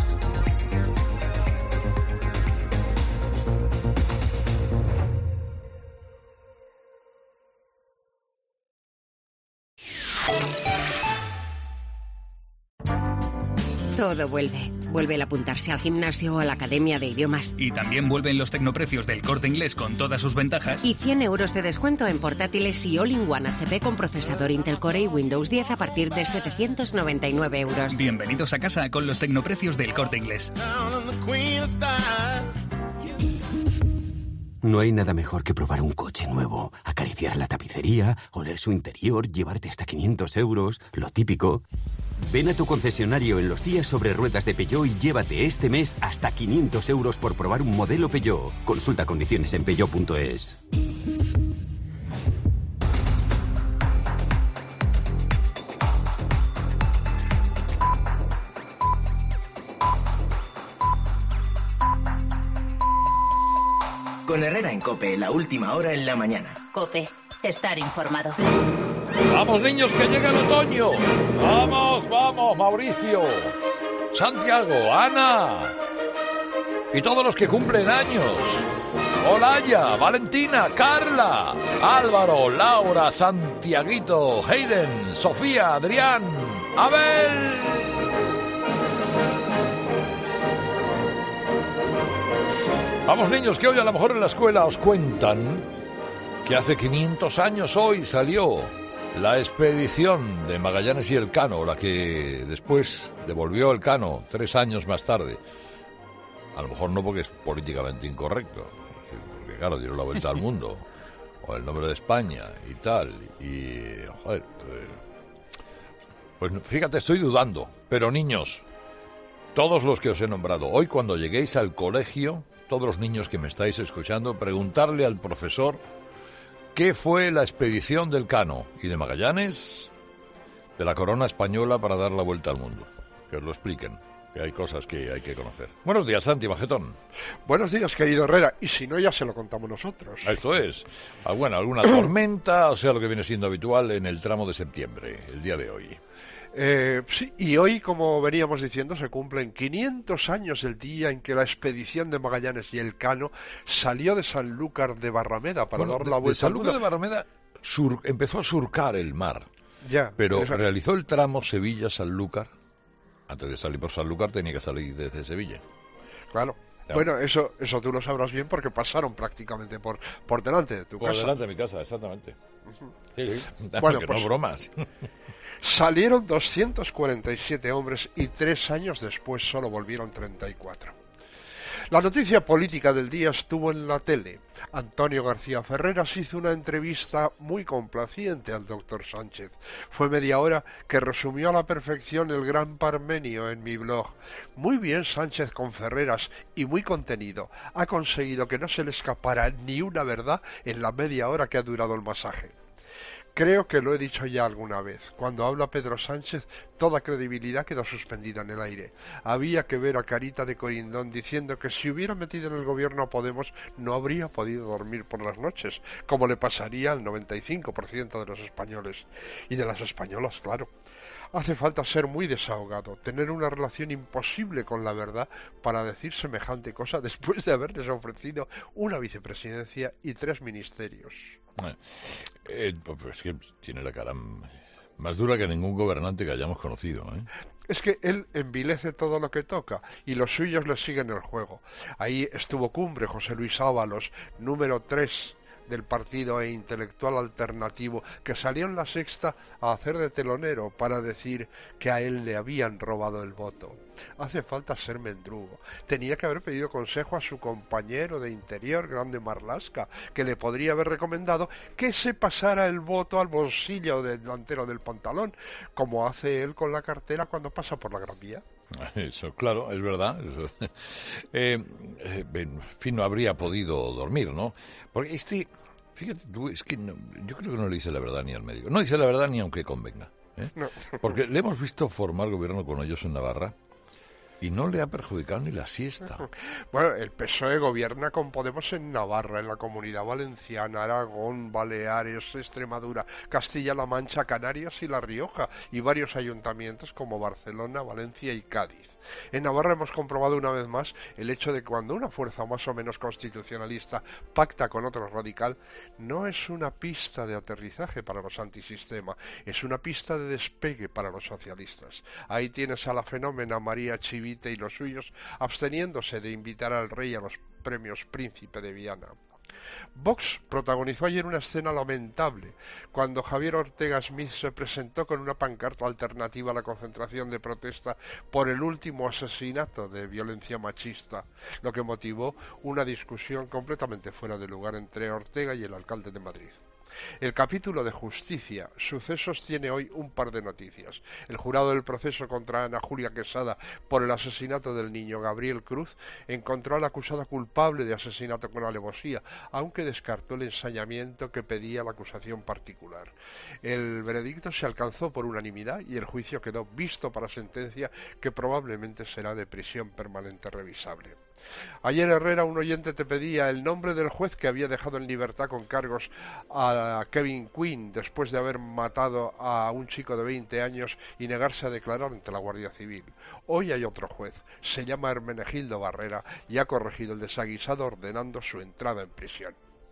Speaker 5: Todo vuelve. Vuelve el apuntarse al gimnasio o a la academia de idiomas.
Speaker 6: Y también vuelven los tecnoprecios del Corte Inglés con todas sus ventajas.
Speaker 5: Y cien euros de descuento en portátiles y All-in-One H P con procesador Intel Core y Windows diez a partir de setecientos noventa y nueve euros.
Speaker 6: Bienvenidos a casa con los tecnoprecios del Corte Inglés.
Speaker 7: No hay nada mejor que probar un coche nuevo, acariciar la tapicería, oler su interior, llevarte hasta quinientos euros, lo típico. Ven a tu concesionario en los días sobre ruedas de Peugeot y llévate este mes hasta quinientos euros por probar un modelo Peugeot. Consulta condiciones en peugeot punto es.
Speaker 1: Con Herrera en COPE, la última hora en la mañana.
Speaker 2: COPE, estar informado.
Speaker 3: ¡Vamos, niños, que llega el otoño! ¡Vamos, vamos, Mauricio! Santiago, Ana. Y todos los que cumplen años. Olaya, Valentina, Carla, Álvaro, Laura, Santiaguito, Hayden, Sofía, Adrián, Abel. Vamos, niños, que hoy a lo mejor en la escuela os cuentan que hace quinientos años hoy salió la expedición de Magallanes y Elcano, la que después devolvió Elcano tres años más tarde. A lo mejor no porque es políticamente incorrecto, porque claro, dieron la vuelta al mundo, o el nombre de España y tal, y joder, pues fíjate, estoy dudando, pero niños, todos los que os he nombrado, hoy cuando lleguéis al colegio, todos los niños que me estáis escuchando, preguntarle al profesor qué fue la expedición del Elcano y de Magallanes, de la corona española para dar la vuelta al mundo. Que os lo expliquen, que hay cosas que hay que conocer. Buenos días, Santi Majetón.
Speaker 9: Buenos días, querido Herrera. Y si no, ya se lo contamos nosotros.
Speaker 3: Esto es. Ah, bueno, alguna tormenta, o sea, lo que viene siendo habitual en el tramo de septiembre, el día de hoy.
Speaker 9: Eh, sí, y hoy, como veníamos diciendo, se cumplen quinientos años del día en que la expedición de Magallanes y Elcano salió de Sanlúcar de Barrameda para
Speaker 3: bueno,
Speaker 9: dar la
Speaker 3: de,
Speaker 9: vuelta
Speaker 3: de
Speaker 9: al mundo.
Speaker 3: Sanlúcar de Barrameda sur, empezó a surcar el mar,
Speaker 9: ya,
Speaker 3: pero
Speaker 9: esa...
Speaker 3: realizó el tramo Sevilla-Sanlúcar. Antes de salir por Sanlúcar tenía que salir desde Sevilla.
Speaker 9: Claro. Ya. Bueno, eso eso tú lo sabrás bien porque pasaron prácticamente por por delante de tu
Speaker 3: por
Speaker 9: casa.
Speaker 3: Por delante de mi casa, exactamente. Uh-huh. Sí, sí.
Speaker 9: Bueno,
Speaker 3: que
Speaker 9: pues,
Speaker 3: no bromas.
Speaker 9: Salieron doscientos cuarenta y siete hombres y tres años después solo volvieron treinta y cuatro. La noticia política del día estuvo en la tele. Antonio García Ferreras hizo una entrevista muy complaciente al doctor Sánchez. Fue media hora que resumió a la perfección el gran Parmenio en mi blog. Muy bien Sánchez con Ferreras y muy contenido. Ha conseguido que no se le escapara ni una verdad en la media hora que ha durado el masaje. Creo que lo he dicho ya alguna vez. Cuando habla Pedro Sánchez, toda credibilidad queda suspendida en el aire. Había que ver a Carita de Corindón diciendo que si hubiera metido en el gobierno a Podemos no habría podido dormir por las noches, como le pasaría al noventa y cinco por ciento de los españoles. Y de las españolas, claro. Hace falta ser muy desahogado, tener una relación imposible con la verdad para decir semejante cosa después de haberles ofrecido una vicepresidencia y tres ministerios.
Speaker 3: Eh, eh, pues que tiene la cara más dura que ningún gobernante que hayamos conocido, ¿eh?
Speaker 9: Es que él envilece todo lo que toca y los suyos le siguen el juego. Ahí estuvo Cumbre, José Luis Ábalos, número tres del partido e intelectual alternativo, que salió en La Sexta a hacer de telonero para decir que a él le habían robado el voto. Hace falta ser mendrugo. Tenía que haber pedido consejo a su compañero de Interior, Grande Marlaska, que le podría haber recomendado que se pasara el voto al bolsillo delantero del pantalón, como hace él con la cartera cuando pasa por la Gran Vía.
Speaker 3: Eso, claro, es verdad. Eso. Eh, eh, en fin, no habría podido dormir, ¿no? Porque este, fíjate tú, es que no, yo creo que no le dice la verdad ni al médico. No dice la verdad ni aunque convenga, ¿eh? No. Porque le hemos visto formar gobierno con ellos en Navarra Y no le ha perjudicado ni la siesta.
Speaker 9: Bueno, el P S O E gobierna con Podemos en Navarra, en la Comunidad Valenciana, Aragón, Baleares, Extremadura, Castilla-La Mancha, Canarias y La Rioja, y varios ayuntamientos como Barcelona, Valencia y Cádiz. En Navarra hemos comprobado una vez más el hecho de que cuando una fuerza más o menos constitucionalista pacta con otro radical, no es una pista de aterrizaje para los antisistema, es una pista de despegue para los socialistas. Ahí tienes a la fenómena María Chivite y los suyos absteniéndose de invitar al rey a los premios Príncipe de Viana. Vox protagonizó ayer una escena lamentable cuando Javier Ortega Smith se presentó con una pancarta alternativa a la concentración de protesta por el último asesinato de violencia machista, lo que motivó una discusión completamente fuera de lugar entre Ortega y el alcalde de Madrid. El capítulo de Justicia, Sucesos, tiene hoy un par de noticias. El jurado del proceso contra Ana Julia Quesada por el asesinato del niño Gabriel Cruz encontró a la acusada culpable de asesinato con alevosía, aunque descartó el ensañamiento que pedía la acusación particular. El veredicto se alcanzó por unanimidad y el juicio quedó visto para sentencia que probablemente será de prisión permanente revisable. Ayer, Herrera, un oyente te pedía el nombre del juez que había dejado en libertad con cargos a Kevin Quinn después de haber matado a un chico de veinte años y negarse a declarar ante la Guardia Civil. Hoy hay otro juez, se llama Hermenegildo Barrera y ha corregido el desaguisado ordenando su entrada en prisión.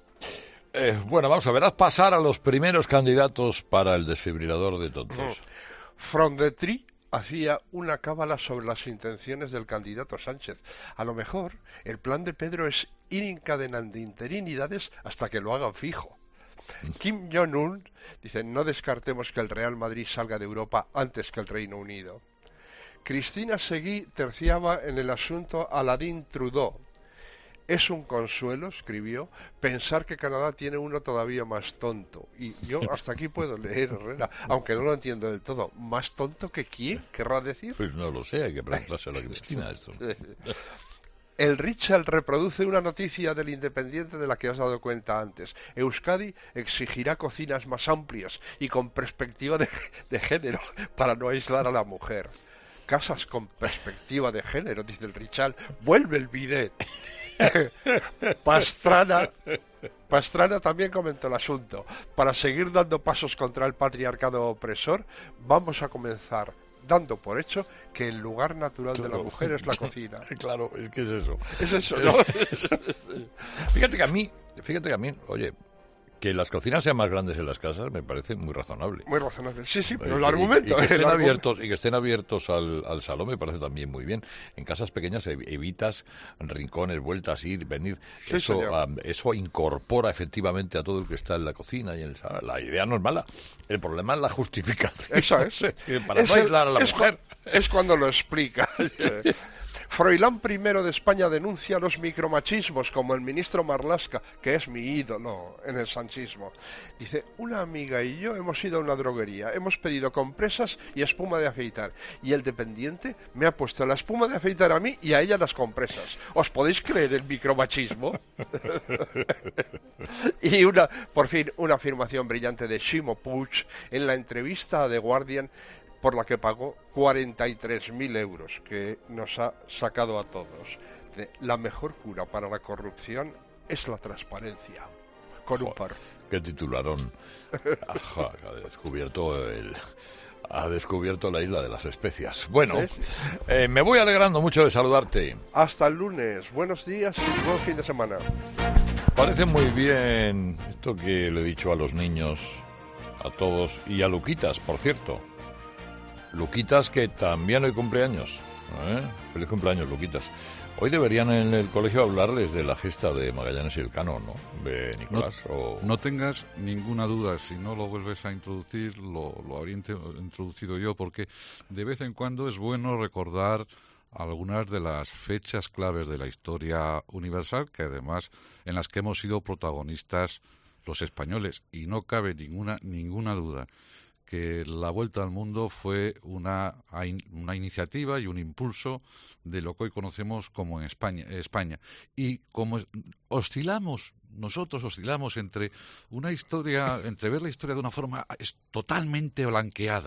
Speaker 3: Eh, bueno, vamos a ver, haz pasar a los primeros candidatos para el desfibrilador de tontos.
Speaker 9: From the Tree hacía una cábala sobre las intenciones del candidato Sánchez. A lo mejor el plan de Pedro es ir encadenando interinidades hasta que lo hagan fijo. Kim Jong-un dice: no descartemos que el Real Madrid salga de Europa antes que el Reino Unido. Cristina Seguí terciaba en el asunto Aladín Trudeau. Es un consuelo, escribió, pensar que Canadá tiene uno todavía más tonto. Y yo hasta aquí puedo leer, Herrera, aunque no lo entiendo del todo. ¿Más tonto que quién? ¿Querrá decir?
Speaker 3: Pues no lo sé, hay que preguntárselo a Cristina esto.
Speaker 9: El Richard reproduce una noticia del Independiente de la que has dado cuenta antes. Euskadi exigirá cocinas más amplias y con perspectiva de, de género para no aislar a la mujer. Casas con perspectiva de género, dice el Richard. ¡Vuelve el bidet! Pastrana, Pastrana también comentó el asunto. Para seguir dando pasos contra el patriarcado opresor, vamos a comenzar dando por hecho que el lugar natural claro. de la mujer es la cocina.
Speaker 3: Claro, ¿qué es eso?
Speaker 9: Es eso, ¿no?
Speaker 3: Fíjate que a mí, fíjate que a mí, oye, que las cocinas sean más grandes en las casas me parece muy razonable.
Speaker 9: Muy razonable, sí, sí, pero el argumento...
Speaker 3: Y, y que estén
Speaker 9: el
Speaker 3: abiertos,
Speaker 9: argumento.
Speaker 3: y que estén abiertos al, al salón me parece también muy bien. En casas pequeñas evitas rincones, vueltas, ir, venir. Sí, eso um, eso incorpora efectivamente a todo el que está en la cocina y en el salón. La idea no es mala. El problema es la justificación.
Speaker 9: Eso es.
Speaker 3: Para
Speaker 9: es
Speaker 3: no aislar a la
Speaker 9: es
Speaker 3: mujer.
Speaker 9: Cu es cuando lo explica. Froilán primero de España denuncia los micromachismos, como el ministro Marlaska, que es mi ídolo en el sanchismo. Dice: una amiga y yo hemos ido a una droguería, hemos pedido compresas y espuma de afeitar, y el dependiente me ha puesto la espuma de afeitar a mí y a ella las compresas. ¿Os podéis creer el micromachismo? Y una, por fin, una afirmación brillante de Ximo Puig en la entrevista a The Guardian, por la que pagó cuarenta y tres mil euros, que nos ha sacado a todos. De, la mejor cura para la corrupción es la transparencia. Con un par.
Speaker 3: Qué titularón. Ajá, ha descubierto el... Ha descubierto la isla de las especias. Bueno, ¿sí? eh, me voy alegrando mucho de saludarte.
Speaker 9: Hasta el lunes. Buenos días y buen fin de semana.
Speaker 3: Parece muy bien esto que le he dicho a los niños, a todos, y a Luquitas, por cierto. Luquitas, que también hoy cumpleaños. ¿Eh? Feliz cumpleaños, Luquitas. Hoy deberían en el colegio hablarles de la gesta de Magallanes y Elcano, ¿no? De Nicolás.
Speaker 4: No,
Speaker 3: o...
Speaker 4: no tengas ninguna duda, si no lo vuelves a introducir, lo, lo habría introducido yo, porque de vez en cuando es bueno recordar algunas de las fechas claves de la historia universal, que además en las que hemos sido protagonistas los españoles, y no cabe ninguna ninguna duda que la Vuelta al Mundo fue una, una iniciativa y un impulso de lo que hoy conocemos como en España. España. Y como oscilamos, nosotros oscilamos entre una historia, entre ver la historia de una forma totalmente blanqueada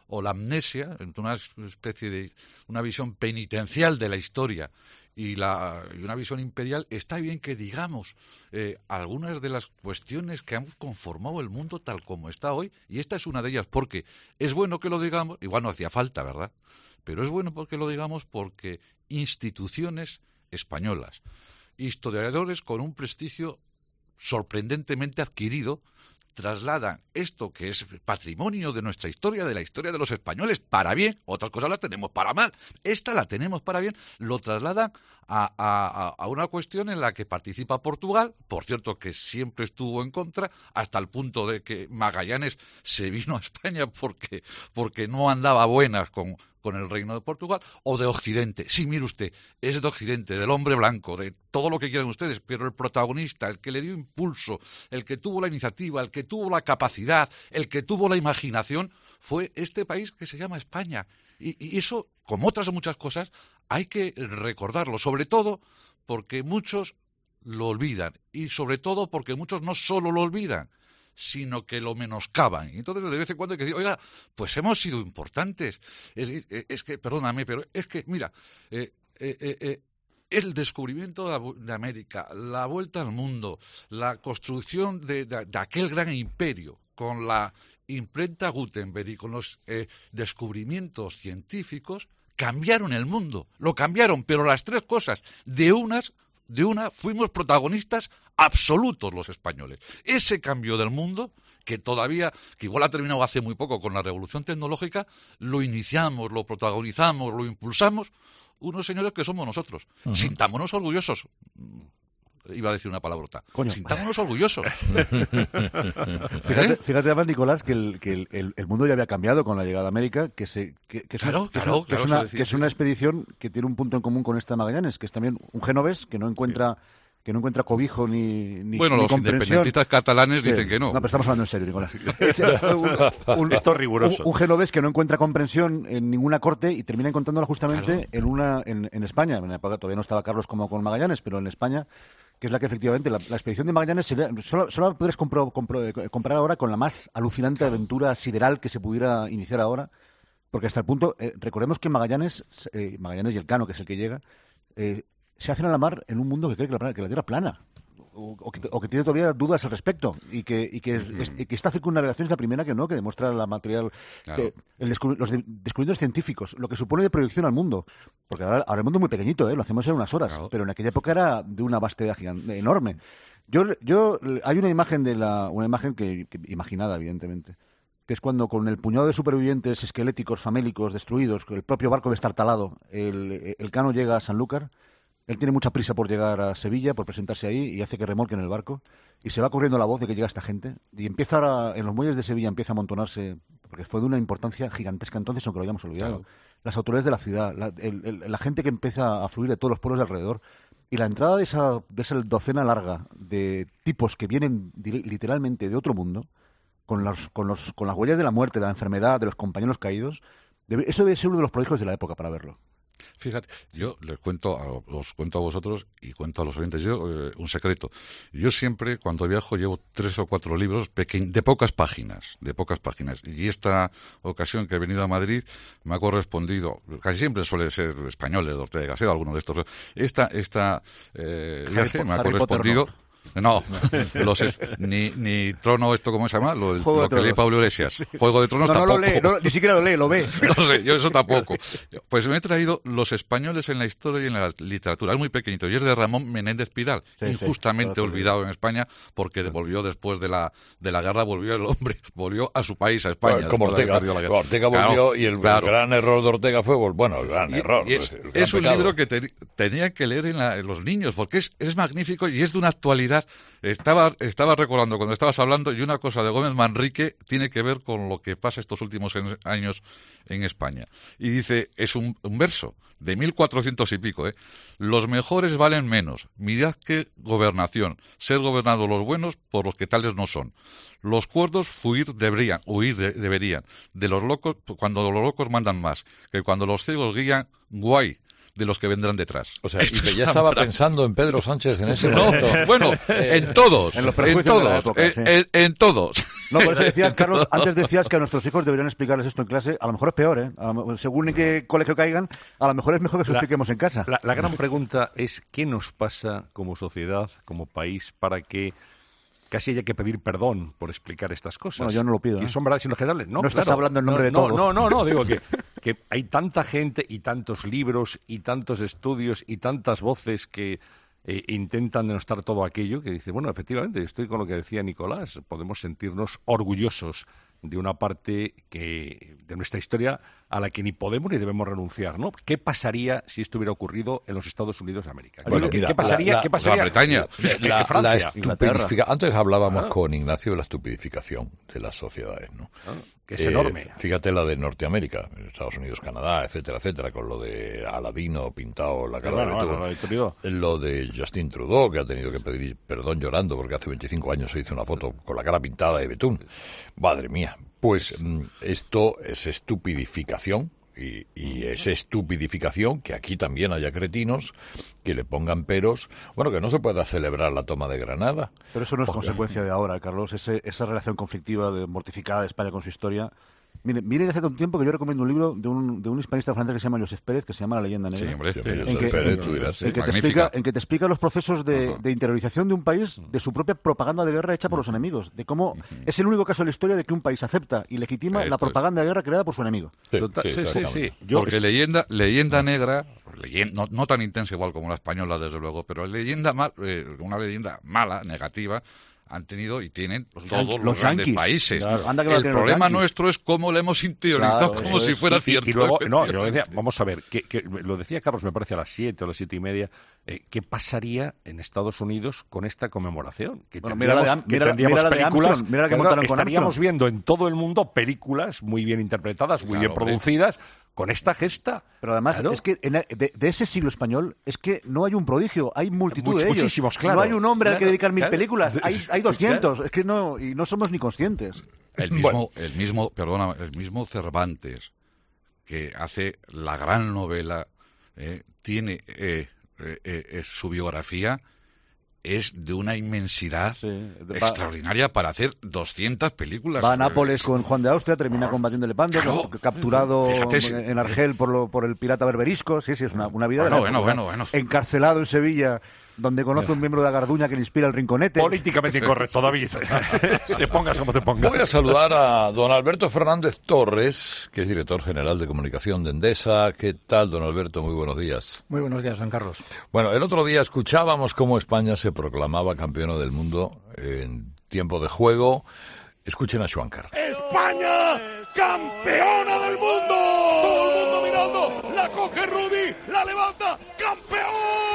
Speaker 4: o la amnesia, una especie de una visión penitencial de la historia y, la, y una visión imperial, está bien que digamos eh, algunas de las cuestiones que han conformado el mundo tal como está hoy, y esta es una de ellas, porque es bueno que lo digamos, igual no hacía falta, ¿verdad? Pero es bueno porque lo digamos porque instituciones españolas, historiadores con un prestigio sorprendentemente adquirido, trasladan esto que es patrimonio de nuestra historia, de la historia de los españoles, para bien, otras cosas las tenemos para mal, esta la tenemos para bien, lo trasladan a, a, a una cuestión en la que participa Portugal, por cierto que siempre estuvo en contra, hasta el punto de que Magallanes se vino a España porque, porque no andaba buenas con... con el Reino de Portugal, o de Occidente. Sí, mire usted, es de Occidente, del hombre blanco, de todo lo que quieran ustedes, pero el protagonista, el que le dio impulso, el que tuvo la iniciativa, el que tuvo la capacidad, el que tuvo la imaginación, fue este país que se llama España. Y, y eso, como otras muchas cosas, hay que recordarlo, sobre todo porque muchos lo olvidan, y sobre todo porque muchos no solo lo olvidan, sino que lo menoscaban. Y entonces de vez en cuando hay que decir, oiga, pues hemos sido importantes. Es, es que, perdóname, pero es que, mira, eh, eh, eh, el descubrimiento de, de América, la vuelta al mundo, la construcción de, de, de aquel gran imperio, con la imprenta Gutenberg y con los eh, descubrimientos científicos, cambiaron el mundo. Lo cambiaron, pero las tres cosas, de unas... De una, fuimos protagonistas absolutos los españoles. Ese cambio del mundo, que todavía, que igual ha terminado hace muy poco con la revolución tecnológica, lo iniciamos, lo protagonizamos, lo impulsamos, unos señores que somos nosotros. Uh-huh. Sintámonos orgullosos. Iba a decir una palabrota.
Speaker 10: Coño.
Speaker 4: Sintámonos orgullosos.
Speaker 10: Fíjate, fíjate además, Nicolás, que, el, que el, el mundo ya había cambiado con la llegada a América, que, se, que, que,
Speaker 4: claro,
Speaker 10: es, que,
Speaker 4: claro,
Speaker 10: es,
Speaker 4: claro,
Speaker 10: que, es, una,
Speaker 4: decir,
Speaker 10: que es una expedición que tiene un punto en común con esta Magallanes, que es también un genovés que no encuentra... Sí. que no encuentra cobijo ni, ni
Speaker 4: Bueno,
Speaker 10: ni
Speaker 4: los independentistas catalanes sí. dicen que no.
Speaker 10: No, pero estamos hablando en serio, Nicolás.
Speaker 12: un, un, Esto es riguroso.
Speaker 10: Un, un genovés que no encuentra comprensión en ninguna corte y termina encontrándola justamente claro. en una en, en España. En la época todavía no estaba Carlos como con Magallanes, pero en España, que es la que efectivamente, la, la expedición de Magallanes, sería, solo, solo la podrías compro, compro, comparar ahora con la más alucinante claro. aventura sideral que se pudiera iniciar ahora, porque hasta el punto, eh, recordemos que Magallanes, eh, Magallanes y el Cano, que es el que llega, eh, se hacen a la mar en un mundo que cree que la, que la Tierra es plana. O, o, que, o que tiene todavía dudas al respecto y que, y que, mm. es, y que esta circunnavegación es la primera que no, que demuestra la material, claro. que, el descubri los de, descubrimientos científicos, lo que supone de proyección al mundo, porque ahora, ahora el mundo es muy pequeñito, ¿eh? Lo hacemos en unas horas, claro. pero en aquella época era de una vastedad gigante, enorme. Yo, yo, hay una imagen de la, una imagen que, que imaginada, evidentemente, que es cuando con el puñado de supervivientes esqueléticos, famélicos, destruidos, el propio barco destartalado, el, el Cano llega a Sanlúcar. Él tiene mucha prisa por llegar a Sevilla, por presentarse ahí, y hace que remolquen el barco. Y se va corriendo la voz de que llega esta gente. Y empieza ahora, en los muelles de Sevilla empieza a amontonarse, porque fue de una importancia gigantesca entonces, aunque lo hayamos olvidado. Claro. Las autoridades de la ciudad, la, el, el, la gente que empieza a fluir de todos los pueblos de alrededor. Y la entrada de esa, de esa docena larga de tipos que vienen literalmente de otro mundo, con, los, con, los, con las huellas de la muerte, de la enfermedad, de los compañeros caídos, debe, eso debe ser uno de los prodigios de la época para verlo.
Speaker 4: Fíjate, yo les cuento, a, os cuento a vosotros y cuento a los oyentes yo eh, un secreto. Yo siempre, cuando viajo, llevo tres o cuatro libros de pocas páginas, de pocas páginas. Y esta ocasión que he venido a Madrid me ha correspondido, casi siempre suele ser españoles, de Ortega y Gasset, alguno de estos. Esta, esta eh, viaje me ha Harry correspondido... Potter, no. No, los es, ni, ni Trono, esto cómo se llama, lo, lo que lee Pablo Iglesias. Sí. Juego de Tronos no, tampoco.
Speaker 10: No lo lee, no, ni siquiera lo lee, lo ve.
Speaker 4: No sé, yo eso tampoco. Pues me he traído Los españoles en la historia y en la literatura. Es muy pequeñito y es de Ramón Menéndez Pidal, sí, injustamente sí, olvidado en España porque volvió después de la de la guerra, volvió el hombre, volvió a su país, a España.
Speaker 3: Como Ortega, Ortega volvió claro, y el, claro. el gran error de Ortega fue, bueno, el gran y, error.
Speaker 4: Y es el gran es un pecado. Libro que te, tenía que leer en, la, en los niños porque es, es magnífico y es de una actualidad. Estaba, estaba recordando cuando estabas hablando y una cosa de Gómez Manrique tiene que ver con lo que pasa estos últimos en, años en España. Y dice, es un, un verso de mil cuatrocientos y pico, ¿eh? Los mejores valen menos. Mirad qué gobernación. Ser gobernados los buenos por los que tales no son. Los cuerdos fuir deberían, huir de, deberían. De los locos, cuando los locos mandan más. Que cuando los ciegos guían, guay. de los que vendrán detrás.
Speaker 3: O sea, y que ya estaba pensando en Pedro Sánchez en ese momento.
Speaker 4: No, bueno, en todos,
Speaker 10: en, los
Speaker 4: en todos,
Speaker 10: época,
Speaker 4: en,
Speaker 10: sí.
Speaker 4: en, en todos.
Speaker 10: No, por eso decías, Carlos, antes decías que a nuestros hijos deberían explicarles esto en clase. A lo mejor es peor, ¿eh? A lo, según en qué colegio caigan, a lo mejor es mejor que se lo expliquemos en casa.
Speaker 12: La, la gran pregunta es, ¿qué nos pasa como sociedad, como país, para que casi haya que pedir perdón por explicar estas cosas?
Speaker 10: Bueno, yo no lo pido.
Speaker 12: ¿Y
Speaker 10: ¿eh?
Speaker 12: son verdades inobjetables? No,
Speaker 10: no estás
Speaker 12: claro.
Speaker 10: hablando en nombre
Speaker 12: no,
Speaker 10: de
Speaker 12: no,
Speaker 10: todos.
Speaker 12: No, no, no, digo que, que hay tanta gente y tantos libros y tantos estudios y tantas voces que eh, intentan denostar todo aquello, que dice, bueno, efectivamente, estoy con lo que decía Nicolás, podemos sentirnos orgullosos de una parte que de nuestra historia a la que ni podemos ni debemos renunciar, ¿no? ¿Qué pasaría si esto hubiera ocurrido en los Estados Unidos de América?
Speaker 3: Bueno,
Speaker 12: ¿Qué,
Speaker 3: mira,
Speaker 12: ¿qué pasaría?
Speaker 3: La, la,
Speaker 12: ¿Qué pasaría?
Speaker 4: La Bretaña.
Speaker 3: La,
Speaker 12: Francia,
Speaker 3: la estupidifica... Antes hablábamos
Speaker 12: ah.
Speaker 3: con Ignacio de la estupidificación de las sociedades, ¿no?
Speaker 12: Ah, que es
Speaker 3: eh,
Speaker 12: enorme.
Speaker 3: Fíjate la de Norteamérica, Estados Unidos, Canadá, etcétera, etcétera, con lo de Aladino pintado la cara
Speaker 12: bueno,
Speaker 3: de
Speaker 12: bueno,
Speaker 3: Betún.
Speaker 12: bueno,
Speaker 3: Lo de Justin Trudeau, que ha tenido que pedir perdón llorando porque hace veinticinco años se hizo una foto con la cara pintada de Betún. Madre mía. Pues esto es estupidificación y, y es estupidificación que aquí también haya cretinos que le pongan peros. Bueno, que no se pueda celebrar la toma de Granada.
Speaker 10: Pero eso no es
Speaker 3: Porque...
Speaker 10: consecuencia de ahora, Carlos. Ese, esa relación conflictiva de mortificada de España con su historia. Mire, viene de hace tanto tiempo que yo recomiendo un libro de un, de un hispanista francés que se llama Joseph Pérez, que se llama La leyenda negra.
Speaker 3: Sí, hombre, sí,
Speaker 10: en,
Speaker 3: que, Pérez, tú dirás, sí.
Speaker 10: en, que te explica, en que te explica los procesos de, de interiorización de un país, de su propia propaganda de guerra hecha por los enemigos, de cómo es el único caso de la historia de que un país acepta y legitima
Speaker 4: Esto
Speaker 10: la propaganda de guerra creada por su enemigo.
Speaker 3: Sí,
Speaker 4: Total,
Speaker 3: sí,
Speaker 4: sí, sí, sí.
Speaker 3: Yo,
Speaker 4: Porque leyenda, leyenda negra, leyenda, no, no tan intensa igual como la española, desde luego, pero leyenda mal, eh, una leyenda mala, negativa, han tenido y tienen todos los, los grandes yanquis, países. Claro. El problema nuestro es cómo lo hemos interiorizado, claro, como si fuera
Speaker 12: y,
Speaker 4: cierto.
Speaker 12: Y luego, no, yo decía, vamos a ver, que, que, lo decía Carlos, me parece a las siete o las siete y media, eh, ¿qué pasaría en Estados Unidos con esta conmemoración? Que
Speaker 10: bueno, mira la de,
Speaker 12: que
Speaker 10: mira,
Speaker 12: tendríamos
Speaker 10: mira
Speaker 12: películas,
Speaker 10: Armstrong, mira la que
Speaker 12: claro, estaríamos viendo en todo el mundo películas muy bien interpretadas, muy claro, bien producidas, hombre. Con esta gesta.
Speaker 10: Pero además,
Speaker 12: claro.
Speaker 10: es que en, de, de ese siglo español es que no hay un prodigio, hay multitud
Speaker 12: Much,
Speaker 10: de ellos.
Speaker 12: Muchísimos, claro.
Speaker 10: No hay un hombre
Speaker 12: claro,
Speaker 10: al que dedicar mil
Speaker 12: claro.
Speaker 10: películas, hay, hay doscientos,
Speaker 12: Claro.
Speaker 10: es que no, y no somos ni conscientes.
Speaker 4: El mismo, bueno. el mismo, perdona, el mismo Cervantes, que hace la gran novela, eh, tiene eh, eh, eh, su biografía es de una inmensidad sí, de, extraordinaria va, para hacer doscientas películas.
Speaker 10: Va a Nápoles con Juan de Austria, termina no, combatiendo Lepanto, claro, capturado fíjate, en Argel por, lo, por el pirata Berberisco. Sí, sí, es una, una vida
Speaker 4: bueno,
Speaker 10: de
Speaker 4: bueno, bueno, bueno.
Speaker 10: Encarcelado en Sevilla, donde conoce un miembro de la Garduña que le inspira el Rinconete.
Speaker 12: Políticamente incorrecto, David. Te pongas como te pongas.
Speaker 3: Voy a saludar a don Alberto Fernández Torres, que es director general de comunicación de Endesa. ¿Qué tal, don Alberto? Muy buenos días.
Speaker 11: Muy buenos días, don Carlos.
Speaker 3: Bueno, el otro día escuchábamos cómo España se proclamaba campeona del mundo en tiempo de juego. Escuchen a Schwanker.
Speaker 32: ¡España, campeona del mundo! Todo el mundo mirando, la coge Rudy, la levanta, ¡campeón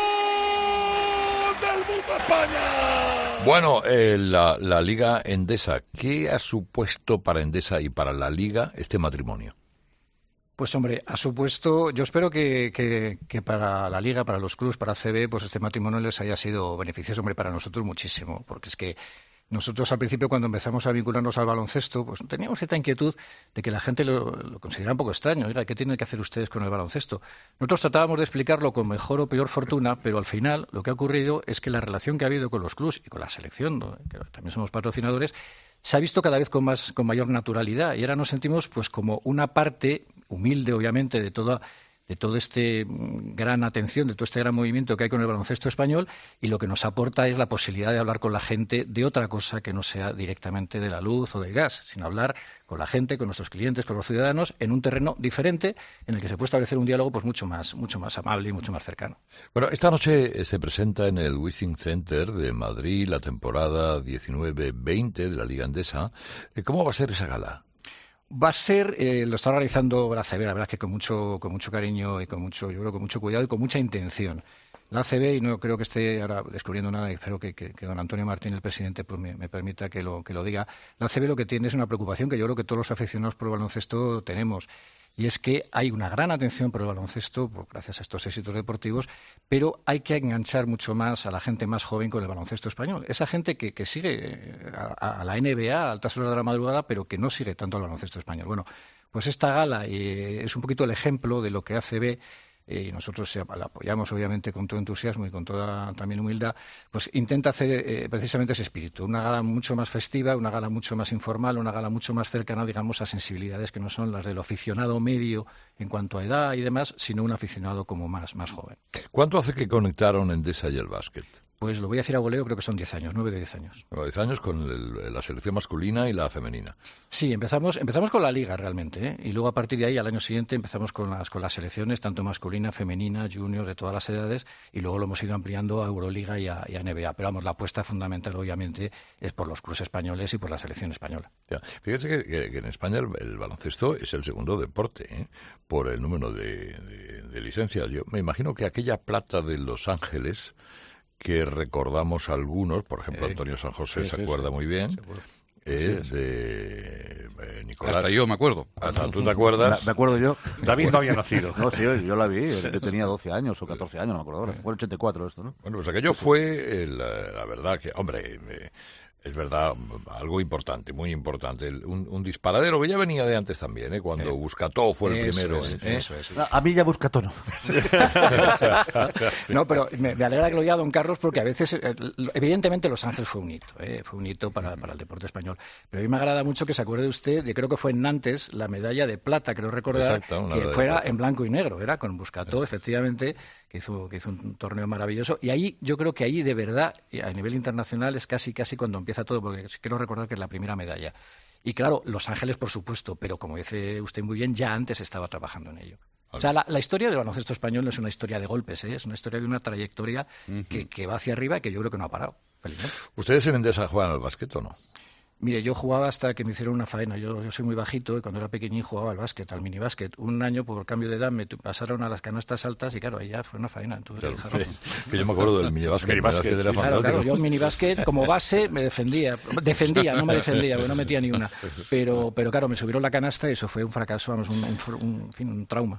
Speaker 32: del mundo España!
Speaker 3: Bueno, eh, la, la Liga Endesa, ¿qué ha supuesto para Endesa y para la Liga este matrimonio?
Speaker 11: Pues hombre, ha supuesto, yo espero que, que, que para la Liga, para los clubs, para C B, pues este matrimonio les haya sido beneficioso, hombre, para nosotros muchísimo, porque es que nosotros al principio cuando empezamos a vincularnos al baloncesto, pues teníamos cierta inquietud de que la gente lo, lo considerara un poco extraño. Mira, ¿qué tienen que hacer ustedes con el baloncesto? Nosotros tratábamos de explicarlo con mejor o peor fortuna, pero al final lo que ha ocurrido es que la relación que ha habido con los clubs y con la selección, ¿no?, que también somos patrocinadores, se ha visto cada vez con más con mayor naturalidad y ahora nos sentimos pues como una parte humilde, obviamente, de toda de toda esta gran atención, de todo este gran movimiento que hay con el baloncesto español, y lo que nos aporta es la posibilidad de hablar con la gente de otra cosa que no sea directamente de la luz o del gas, sino hablar con la gente, con nuestros clientes, con los ciudadanos, en un terreno diferente en el que se puede establecer un diálogo pues mucho más, mucho más amable y mucho más cercano.
Speaker 3: Bueno, esta noche se presenta en el Wishing Center de Madrid la temporada diecinueve veinte de la Liga Endesa. ¿Cómo va a ser esa gala?
Speaker 11: Va a ser, eh, lo está realizando la A C B, la verdad es que con mucho, con mucho cariño y con mucho, yo creo, con mucho cuidado y con mucha intención. La A C B, y no creo que esté ahora descubriendo nada, y espero que, que, que don Antonio Martín, el presidente, pues me, me permita que lo, que lo diga. La A C B lo que tiene es una preocupación que yo creo que todos los aficionados por el baloncesto tenemos. Y es que hay una gran atención por el baloncesto, por, gracias a estos éxitos deportivos, pero hay que enganchar mucho más a la gente más joven con el baloncesto español. Esa gente que, que sigue a, a la N B A a altas horas de la madrugada, pero que no sigue tanto al baloncesto español. Bueno, pues esta gala eh, es un poquito el ejemplo de lo que A C B y nosotros la apoyamos obviamente con todo entusiasmo y con toda también humildad, pues intenta hacer eh, precisamente ese espíritu, una gala mucho más festiva, una gala mucho más informal, una gala mucho más cercana, digamos, a sensibilidades que no son las del aficionado medio en cuanto a edad y demás, sino un aficionado como más, más joven.
Speaker 3: ¿Cuánto hace que conectaron Endesa y el básquet?
Speaker 11: Pues lo voy a decir a voleo, creo que son diez años, nueve de diez años.
Speaker 3: diez años con el, la selección masculina y la femenina.
Speaker 11: Sí, empezamos empezamos con la liga realmente, ¿eh? Y luego a partir de ahí, al año siguiente, empezamos con las con las selecciones, tanto masculina, femenina, junior, de todas las edades, y luego lo hemos ido ampliando a Euroliga y a, y a N B A. Pero vamos, la apuesta fundamental, obviamente, es por los clubes españoles y por la selección española.
Speaker 3: Ya. Fíjate que, que, que en España el, el baloncesto es el segundo deporte, ¿eh? Por el número de, de, de licencias. Yo me imagino que aquella plata de Los Ángeles, que recordamos algunos, por ejemplo, Antonio San José sí, se sí, acuerda sí, muy bien, eh, sí, de eh, Nicolás.
Speaker 4: Hasta yo me acuerdo.
Speaker 3: Hasta tú te acuerdas.
Speaker 10: Me, me acuerdo yo.
Speaker 12: David no había nacido.
Speaker 10: No, sí, yo la vi, yo tenía doce años o catorce años, no me acuerdo ahora. Fue en ochenta y cuatro esto, ¿no?
Speaker 3: Bueno, pues aquello fue, eh, la, la verdad que, hombre... Eh, es verdad, algo importante, muy importante. Un, un disparadero que ya venía de antes también, ¿eh? Cuando eh, Buscató fue el
Speaker 11: eso
Speaker 3: primero.
Speaker 11: Es,
Speaker 3: ¿eh?
Speaker 11: eso es.
Speaker 10: A mí ya Buscató no.
Speaker 11: No, pero me, me alegra que lo diga don Carlos, porque a veces, evidentemente, Los Ángeles fue un hito, ¿eh? Fue un hito para, para el deporte español. Pero a mí me agrada mucho que se acuerde usted, yo creo que fue en Nantes, la medalla de plata, creo recordar, Exacto, que fuera en blanco y negro, era con Buscató, eh. efectivamente, que hizo, que hizo un torneo maravilloso. Y ahí, yo creo que ahí, de verdad, a nivel internacional, es casi, casi cuando empieza todo, porque quiero recordar que es la primera medalla. Y claro, Los Ángeles, por supuesto, pero como dice usted muy bien, ya antes estaba trabajando en ello. O sea, la, la historia del baloncesto español no es una historia de golpes, ¿eh? Es una historia de una trayectoria uh-huh. que, que va hacia arriba y que yo creo que no ha parado. Felizmente.
Speaker 3: ¿Ustedes en Endesa juegan al básquet o no?
Speaker 11: Mire, yo jugaba hasta que me hicieron una faena. Yo, yo soy muy bajito y cuando era pequeñín jugaba al básquet, al minibásquet. Un año, por cambio de edad, me pasaron a las canastas altas y claro, ahí ya fue una faena. Entonces,
Speaker 3: claro, que, que yo me acuerdo del minibásquet. El minibásquet era
Speaker 11: sí, claro, claro, yo el minibásquet como base me defendía. Defendía, no me defendía, porque no metía ni una. Pero, pero claro, me subieron la canasta y eso fue un fracaso, vamos, un, un, un, en fin, un trauma.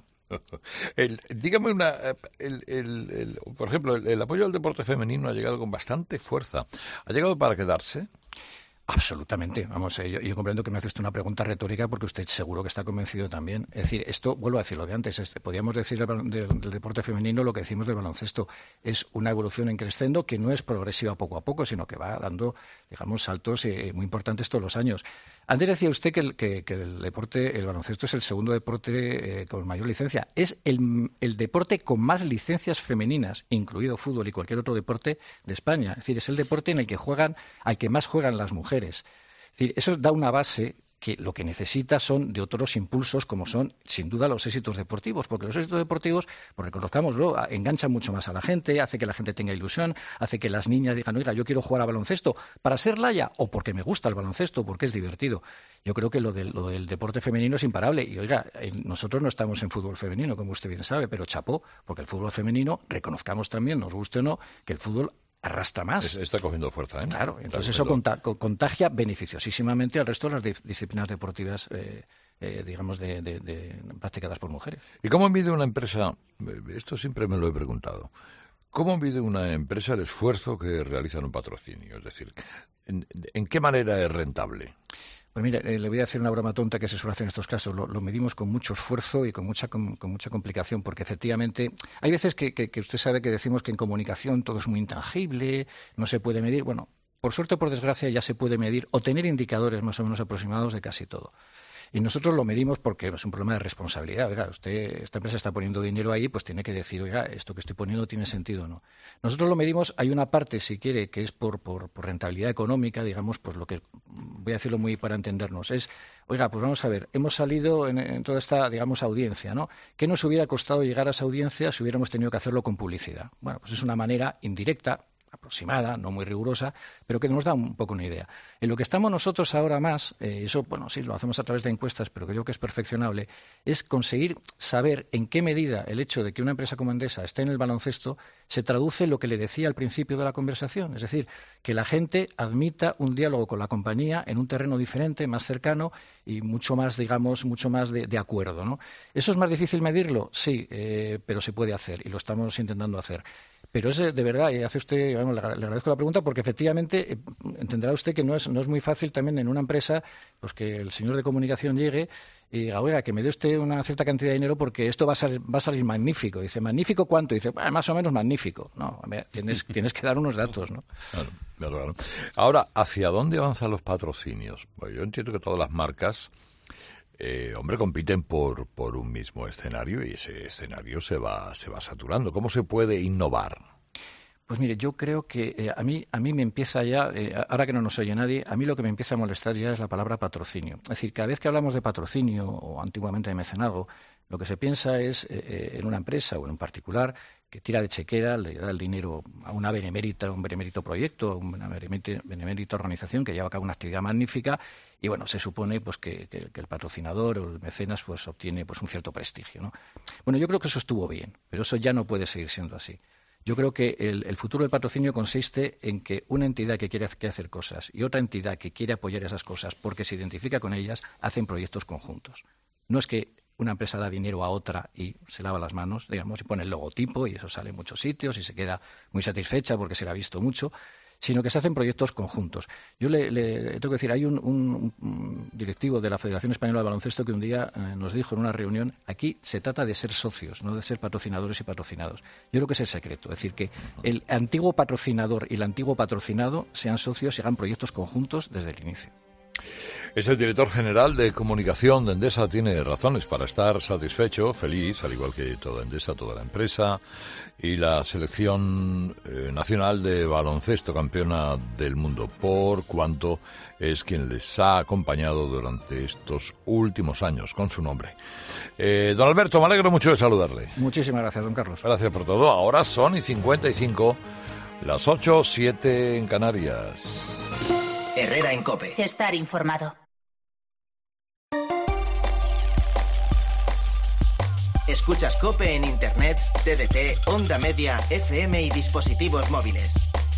Speaker 3: El, dígame una, el, el, el, por ejemplo, el, el apoyo al deporte femenino ha llegado con bastante fuerza. ¿Ha llegado para quedarse?
Speaker 11: Absolutamente. Vamos, eh, yo, yo comprendo que me hace usted una pregunta retórica porque usted seguro que está convencido también. Es decir, esto, vuelvo a decir lo de antes, este, podríamos decir del, del, del deporte femenino lo que decimos del baloncesto. Es una evolución en crescendo que no es progresiva poco a poco, sino que va dando, digamos, saltos eh, muy importantes todos los años. Antes decía usted que el, que, que el deporte, el baloncesto es el segundo deporte eh, con mayor licencia. Es el, el deporte con más licencias femeninas, incluido fútbol y cualquier otro deporte de España. Es decir, es el deporte en el que juegan, al que más juegan las mujeres. Es decir, eso da una base que lo que necesita son de otros impulsos como son, sin duda, los éxitos deportivos, porque los éxitos deportivos, pues reconozcámoslo, enganchan mucho más a la gente, hace que la gente tenga ilusión, hace que las niñas digan, oiga, yo quiero jugar a baloncesto para ser laya o porque me gusta el baloncesto, porque es divertido. Yo creo que lo del, lo del deporte femenino es imparable y, oiga, nosotros no estamos en fútbol femenino, como usted bien sabe, pero chapó, porque el fútbol femenino, reconozcamos también, nos guste o no, que el fútbol arrastra más.
Speaker 3: Está cogiendo fuerza, ¿eh?
Speaker 11: Claro, entonces eso conta, contagia beneficiosísimamente al resto de las di- disciplinas deportivas, eh, eh, digamos, de, de, de, practicadas por mujeres.
Speaker 3: ¿Y cómo mide una empresa? Esto siempre me lo he preguntado. ¿Cómo mide una empresa el esfuerzo que realiza en un patrocinio? Es decir, ¿en, en qué manera es rentable?
Speaker 11: Pues mire, eh, le voy a hacer una broma tonta que se suele hacer en estos casos. Lo, lo medimos con mucho esfuerzo y con mucha con, con mucha complicación, porque efectivamente hay veces que, que, que usted sabe que decimos que en comunicación todo es muy intangible, no se puede medir. Bueno, por suerte o por desgracia ya se puede medir o tener indicadores más o menos aproximados de casi todo. Y nosotros lo medimos porque es un problema de responsabilidad. Oiga, usted, esta empresa está poniendo dinero ahí, pues tiene que decir, oiga, esto que estoy poniendo tiene sentido o no. Nosotros lo medimos, hay una parte, si quiere, que es por, por, por rentabilidad económica, digamos, pues lo que, voy a decirlo muy para entendernos, es, oiga, pues vamos a ver, hemos salido en, en toda esta, digamos, audiencia, ¿no? ¿Qué nos hubiera costado llegar a esa audiencia si hubiéramos tenido que hacerlo con publicidad? Bueno, pues es una manera indirecta, aproximada, no muy rigurosa, pero que nos da un poco una idea. En lo que estamos nosotros ahora más, eh, eso, bueno, sí, lo hacemos a través de encuestas, pero creo que es perfeccionable, es conseguir saber en qué medida el hecho de que una empresa como Endesa esté en el baloncesto se traduce en lo que le decía al principio de la conversación, es decir, que la gente admita un diálogo con la compañía en un terreno diferente, más cercano y mucho más, digamos, mucho más de, de acuerdo, ¿no? ¿Eso es más difícil medirlo? Sí, eh, pero se puede hacer y lo estamos intentando hacer. Pero es de verdad, y hace usted, bueno, le agradezco la pregunta, porque efectivamente eh, entenderá usted que no es, no es muy fácil también en una empresa pues que el señor de comunicación llegue y diga, oiga, que me dé usted una cierta cantidad de dinero porque esto va a salir, va a salir magnífico. Dice, ¿magnífico cuánto? Dice, bueno, más o menos magnífico. No, a ver, tienes, tienes que dar unos datos, ¿no?
Speaker 3: Claro, claro, claro. Ahora, ¿hacia dónde avanzan los patrocinios? Pues yo entiendo que todas las marcas, eh, hombre, compiten por, por un mismo escenario y ese escenario se va, se va saturando. ¿Cómo se puede innovar?
Speaker 11: Pues mire, yo creo que eh, a mí a mí me empieza ya, eh, ahora que no nos oye nadie, a mí lo que me empieza a molestar ya es la palabra patrocinio. Es decir, cada vez que hablamos de patrocinio o antiguamente de mecenazgo, lo que se piensa es eh, en una empresa o en un particular que tira de chequera, le da el dinero a una benemérita, un benemérito proyecto, a una benemérita, benemérita organización que lleva a cabo una actividad magnífica y bueno, se supone pues que, que, que el patrocinador o el mecenas pues obtiene pues un cierto prestigio, ¿no? Bueno, yo creo que eso estuvo bien, pero eso ya no puede seguir siendo así. Yo creo que el, el futuro del patrocinio consiste en que una entidad que quiere que hacer cosas y otra entidad que quiere apoyar esas cosas porque se identifica con ellas, hacen proyectos conjuntos. No es que una empresa da dinero a otra y se lava las manos, digamos, y pone el logotipo y eso sale en muchos sitios y se queda muy satisfecha porque se le ha visto mucho, sino que se hacen proyectos conjuntos. Yo le, le tengo que decir, hay un, un, un directivo de la Federación Española de Baloncesto que un día eh, nos dijo en una reunión, aquí se trata de ser socios, no de ser patrocinadores y patrocinados. Yo creo que es el secreto, es decir, que el antiguo patrocinador y el antiguo patrocinado sean socios y hagan proyectos conjuntos desde el inicio.
Speaker 3: Es el director general de comunicación de Endesa, tiene razones para estar satisfecho, feliz, al igual que toda Endesa, toda la empresa, y la selección eh, nacional de baloncesto, campeona del mundo, por cuanto es quien les ha acompañado durante estos últimos años con su nombre. Eh, don Alberto, me alegro mucho de saludarle.
Speaker 11: Muchísimas gracias, don Carlos.
Speaker 3: Gracias por todo. Ahora son y cincuenta y cinco, las ocho, siete en Canarias.
Speaker 1: Herrera en COPE.
Speaker 2: Estar informado.
Speaker 1: Escuchas COPE en Internet, T D T, Onda Media, F M y dispositivos móviles.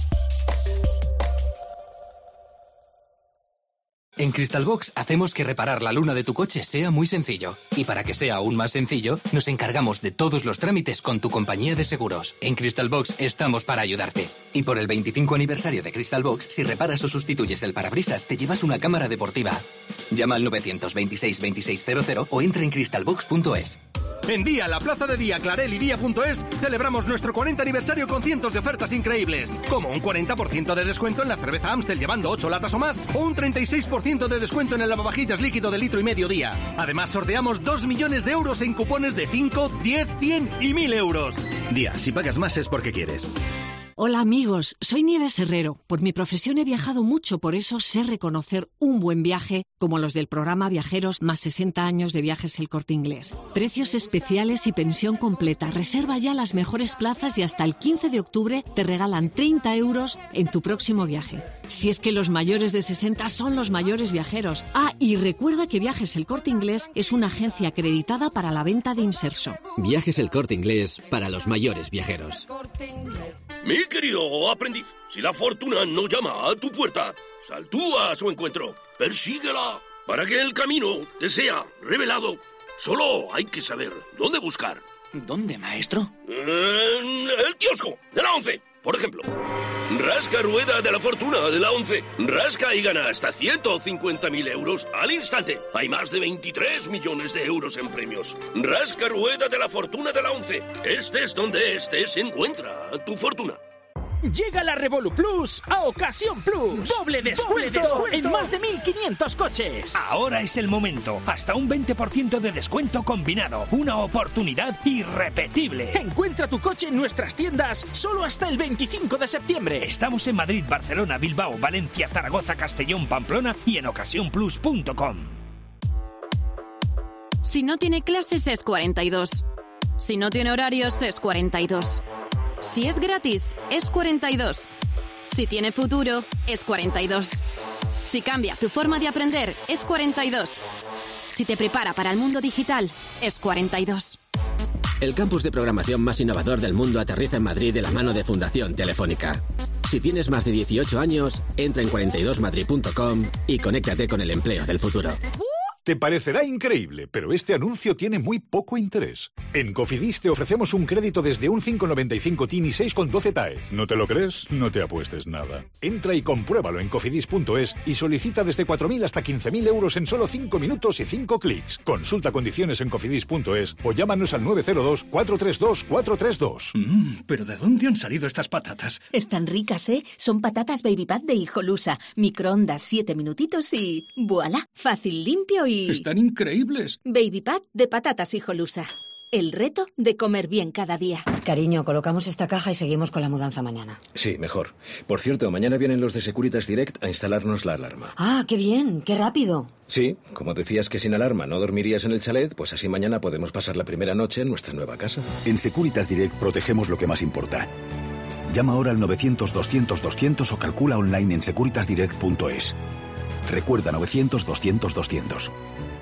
Speaker 13: En Crystalbox hacemos que reparar la luna de tu coche sea muy sencillo. Y para que sea aún más sencillo, nos encargamos de todos los trámites con tu compañía de seguros. En Crystalbox estamos para ayudarte. Y por el veinticinco aniversario de Crystalbox, si reparas o sustituyes el parabrisas, te llevas una cámara deportiva. Llama al novecientos veintiséis veintiséis cero cero o entra en crystalbox punto es.
Speaker 14: En Día, la plaza de Día, Clarel y Día punto es, celebramos nuestro cuarenta aniversario con cientos de ofertas increíbles. Como un cuarenta por ciento de descuento en la cerveza Amstel llevando ocho latas o más, o un treinta y seis por ciento de descuento en el lavavajillas líquido de litro y medio Día. Además, sorteamos dos millones de euros en cupones de cinco, diez, cien y mil euros. Día, si pagas más es porque quieres.
Speaker 17: Hola amigos, soy Nieves Herrero. Por mi profesión he viajado mucho, por eso sé reconocer un buen viaje como los del programa Viajeros más sesenta años de Viajes El Corte Inglés. Precios especiales y pensión completa. Reserva ya las mejores plazas y hasta el quince de octubre te regalan treinta euros en tu próximo viaje. Si es que los mayores de sesenta son los mayores viajeros. Ah, y recuerda que Viajes El Corte Inglés es una agencia acreditada para la venta de inserso.
Speaker 21: Viajes El Corte Inglés para los mayores viajeros.
Speaker 22: Mi querido aprendiz, si la fortuna no llama a tu puerta, sal tú a su encuentro, persíguela, para que el camino te sea revelado. Solo hay que saber dónde buscar.
Speaker 1: ¿Dónde, maestro?
Speaker 22: En el kiosco de la ONCE, por ejemplo. Rasca rueda de la fortuna de la ONCE. Rasca y gana hasta ciento cincuenta mil euros al instante. Hay más de veintitrés millones de euros en premios. Rasca rueda de la fortuna de la ONCE. Estés donde estés, encuentra tu fortuna.
Speaker 23: Llega la Revolu Plus a Ocasión Plus. Doble descuento, Doble descuento en más de mil quinientos coches.
Speaker 24: Ahora es el momento. Hasta un veinte por ciento de descuento combinado. Una oportunidad irrepetible.
Speaker 23: Encuentra tu coche en nuestras tiendas solo hasta el veinticinco de septiembre.
Speaker 24: Estamos en Madrid, Barcelona, Bilbao, Valencia, Zaragoza, Castellón, Pamplona y en ocasión plus punto com.
Speaker 25: Si no tiene clases es cuarenta y dos. Si no tiene horarios es cuarenta y dos. Si es gratis, es cuarenta y dos. Si tiene futuro, es cuarenta y dos. Si cambia tu forma de aprender, es cuarenta y dos. Si te prepara para el mundo digital, es cuarenta y dos.
Speaker 21: El campus de programación más innovador del mundo aterriza en Madrid de la mano de Fundación Telefónica. Si tienes más de dieciocho años, entra en cuarenta y dos madrid punto com y conéctate con el empleo del futuro.
Speaker 8: Te parecerá increíble, pero este anuncio tiene muy poco interés. En Cofidis te ofrecemos un crédito desde un cinco coma noventa y cinco T I N y seis coma doce T A E. ¿No te lo crees? No te apuestes nada. Entra y compruébalo en cofidis punto es y solicita desde cuatro mil hasta quince mil euros en solo cinco minutos y cinco clics. Consulta condiciones en cofidis punto es o llámanos al nueve cero dos, cuatro tres dos, cuatro tres dos.
Speaker 24: Mmm, ¿pero de dónde han salido estas patatas?
Speaker 2: Están ricas, ¿eh? Son patatas Baby Pat de Hijolusa. Microondas siete minutitos y... ¡Voilá! Fácil, limpio y...
Speaker 24: ¡Están increíbles!
Speaker 2: Baby Pat de patatas Hijolusa. El reto de comer bien cada día.
Speaker 15: Cariño, colocamos esta caja y seguimos con la mudanza mañana.
Speaker 16: Sí, mejor. Por cierto, mañana vienen los de Securitas Direct a instalarnos la alarma.
Speaker 15: Ah, qué bien, qué rápido.
Speaker 16: Sí, como decías que sin alarma no dormirías en el chalet, pues así mañana podemos pasar la primera noche en nuestra nueva casa.
Speaker 18: En Securitas Direct protegemos lo que más importa. Llama ahora al novecientos, doscientos, doscientos o calcula online en securitas direct punto es. Recuerda novecientos, doscientos, doscientos.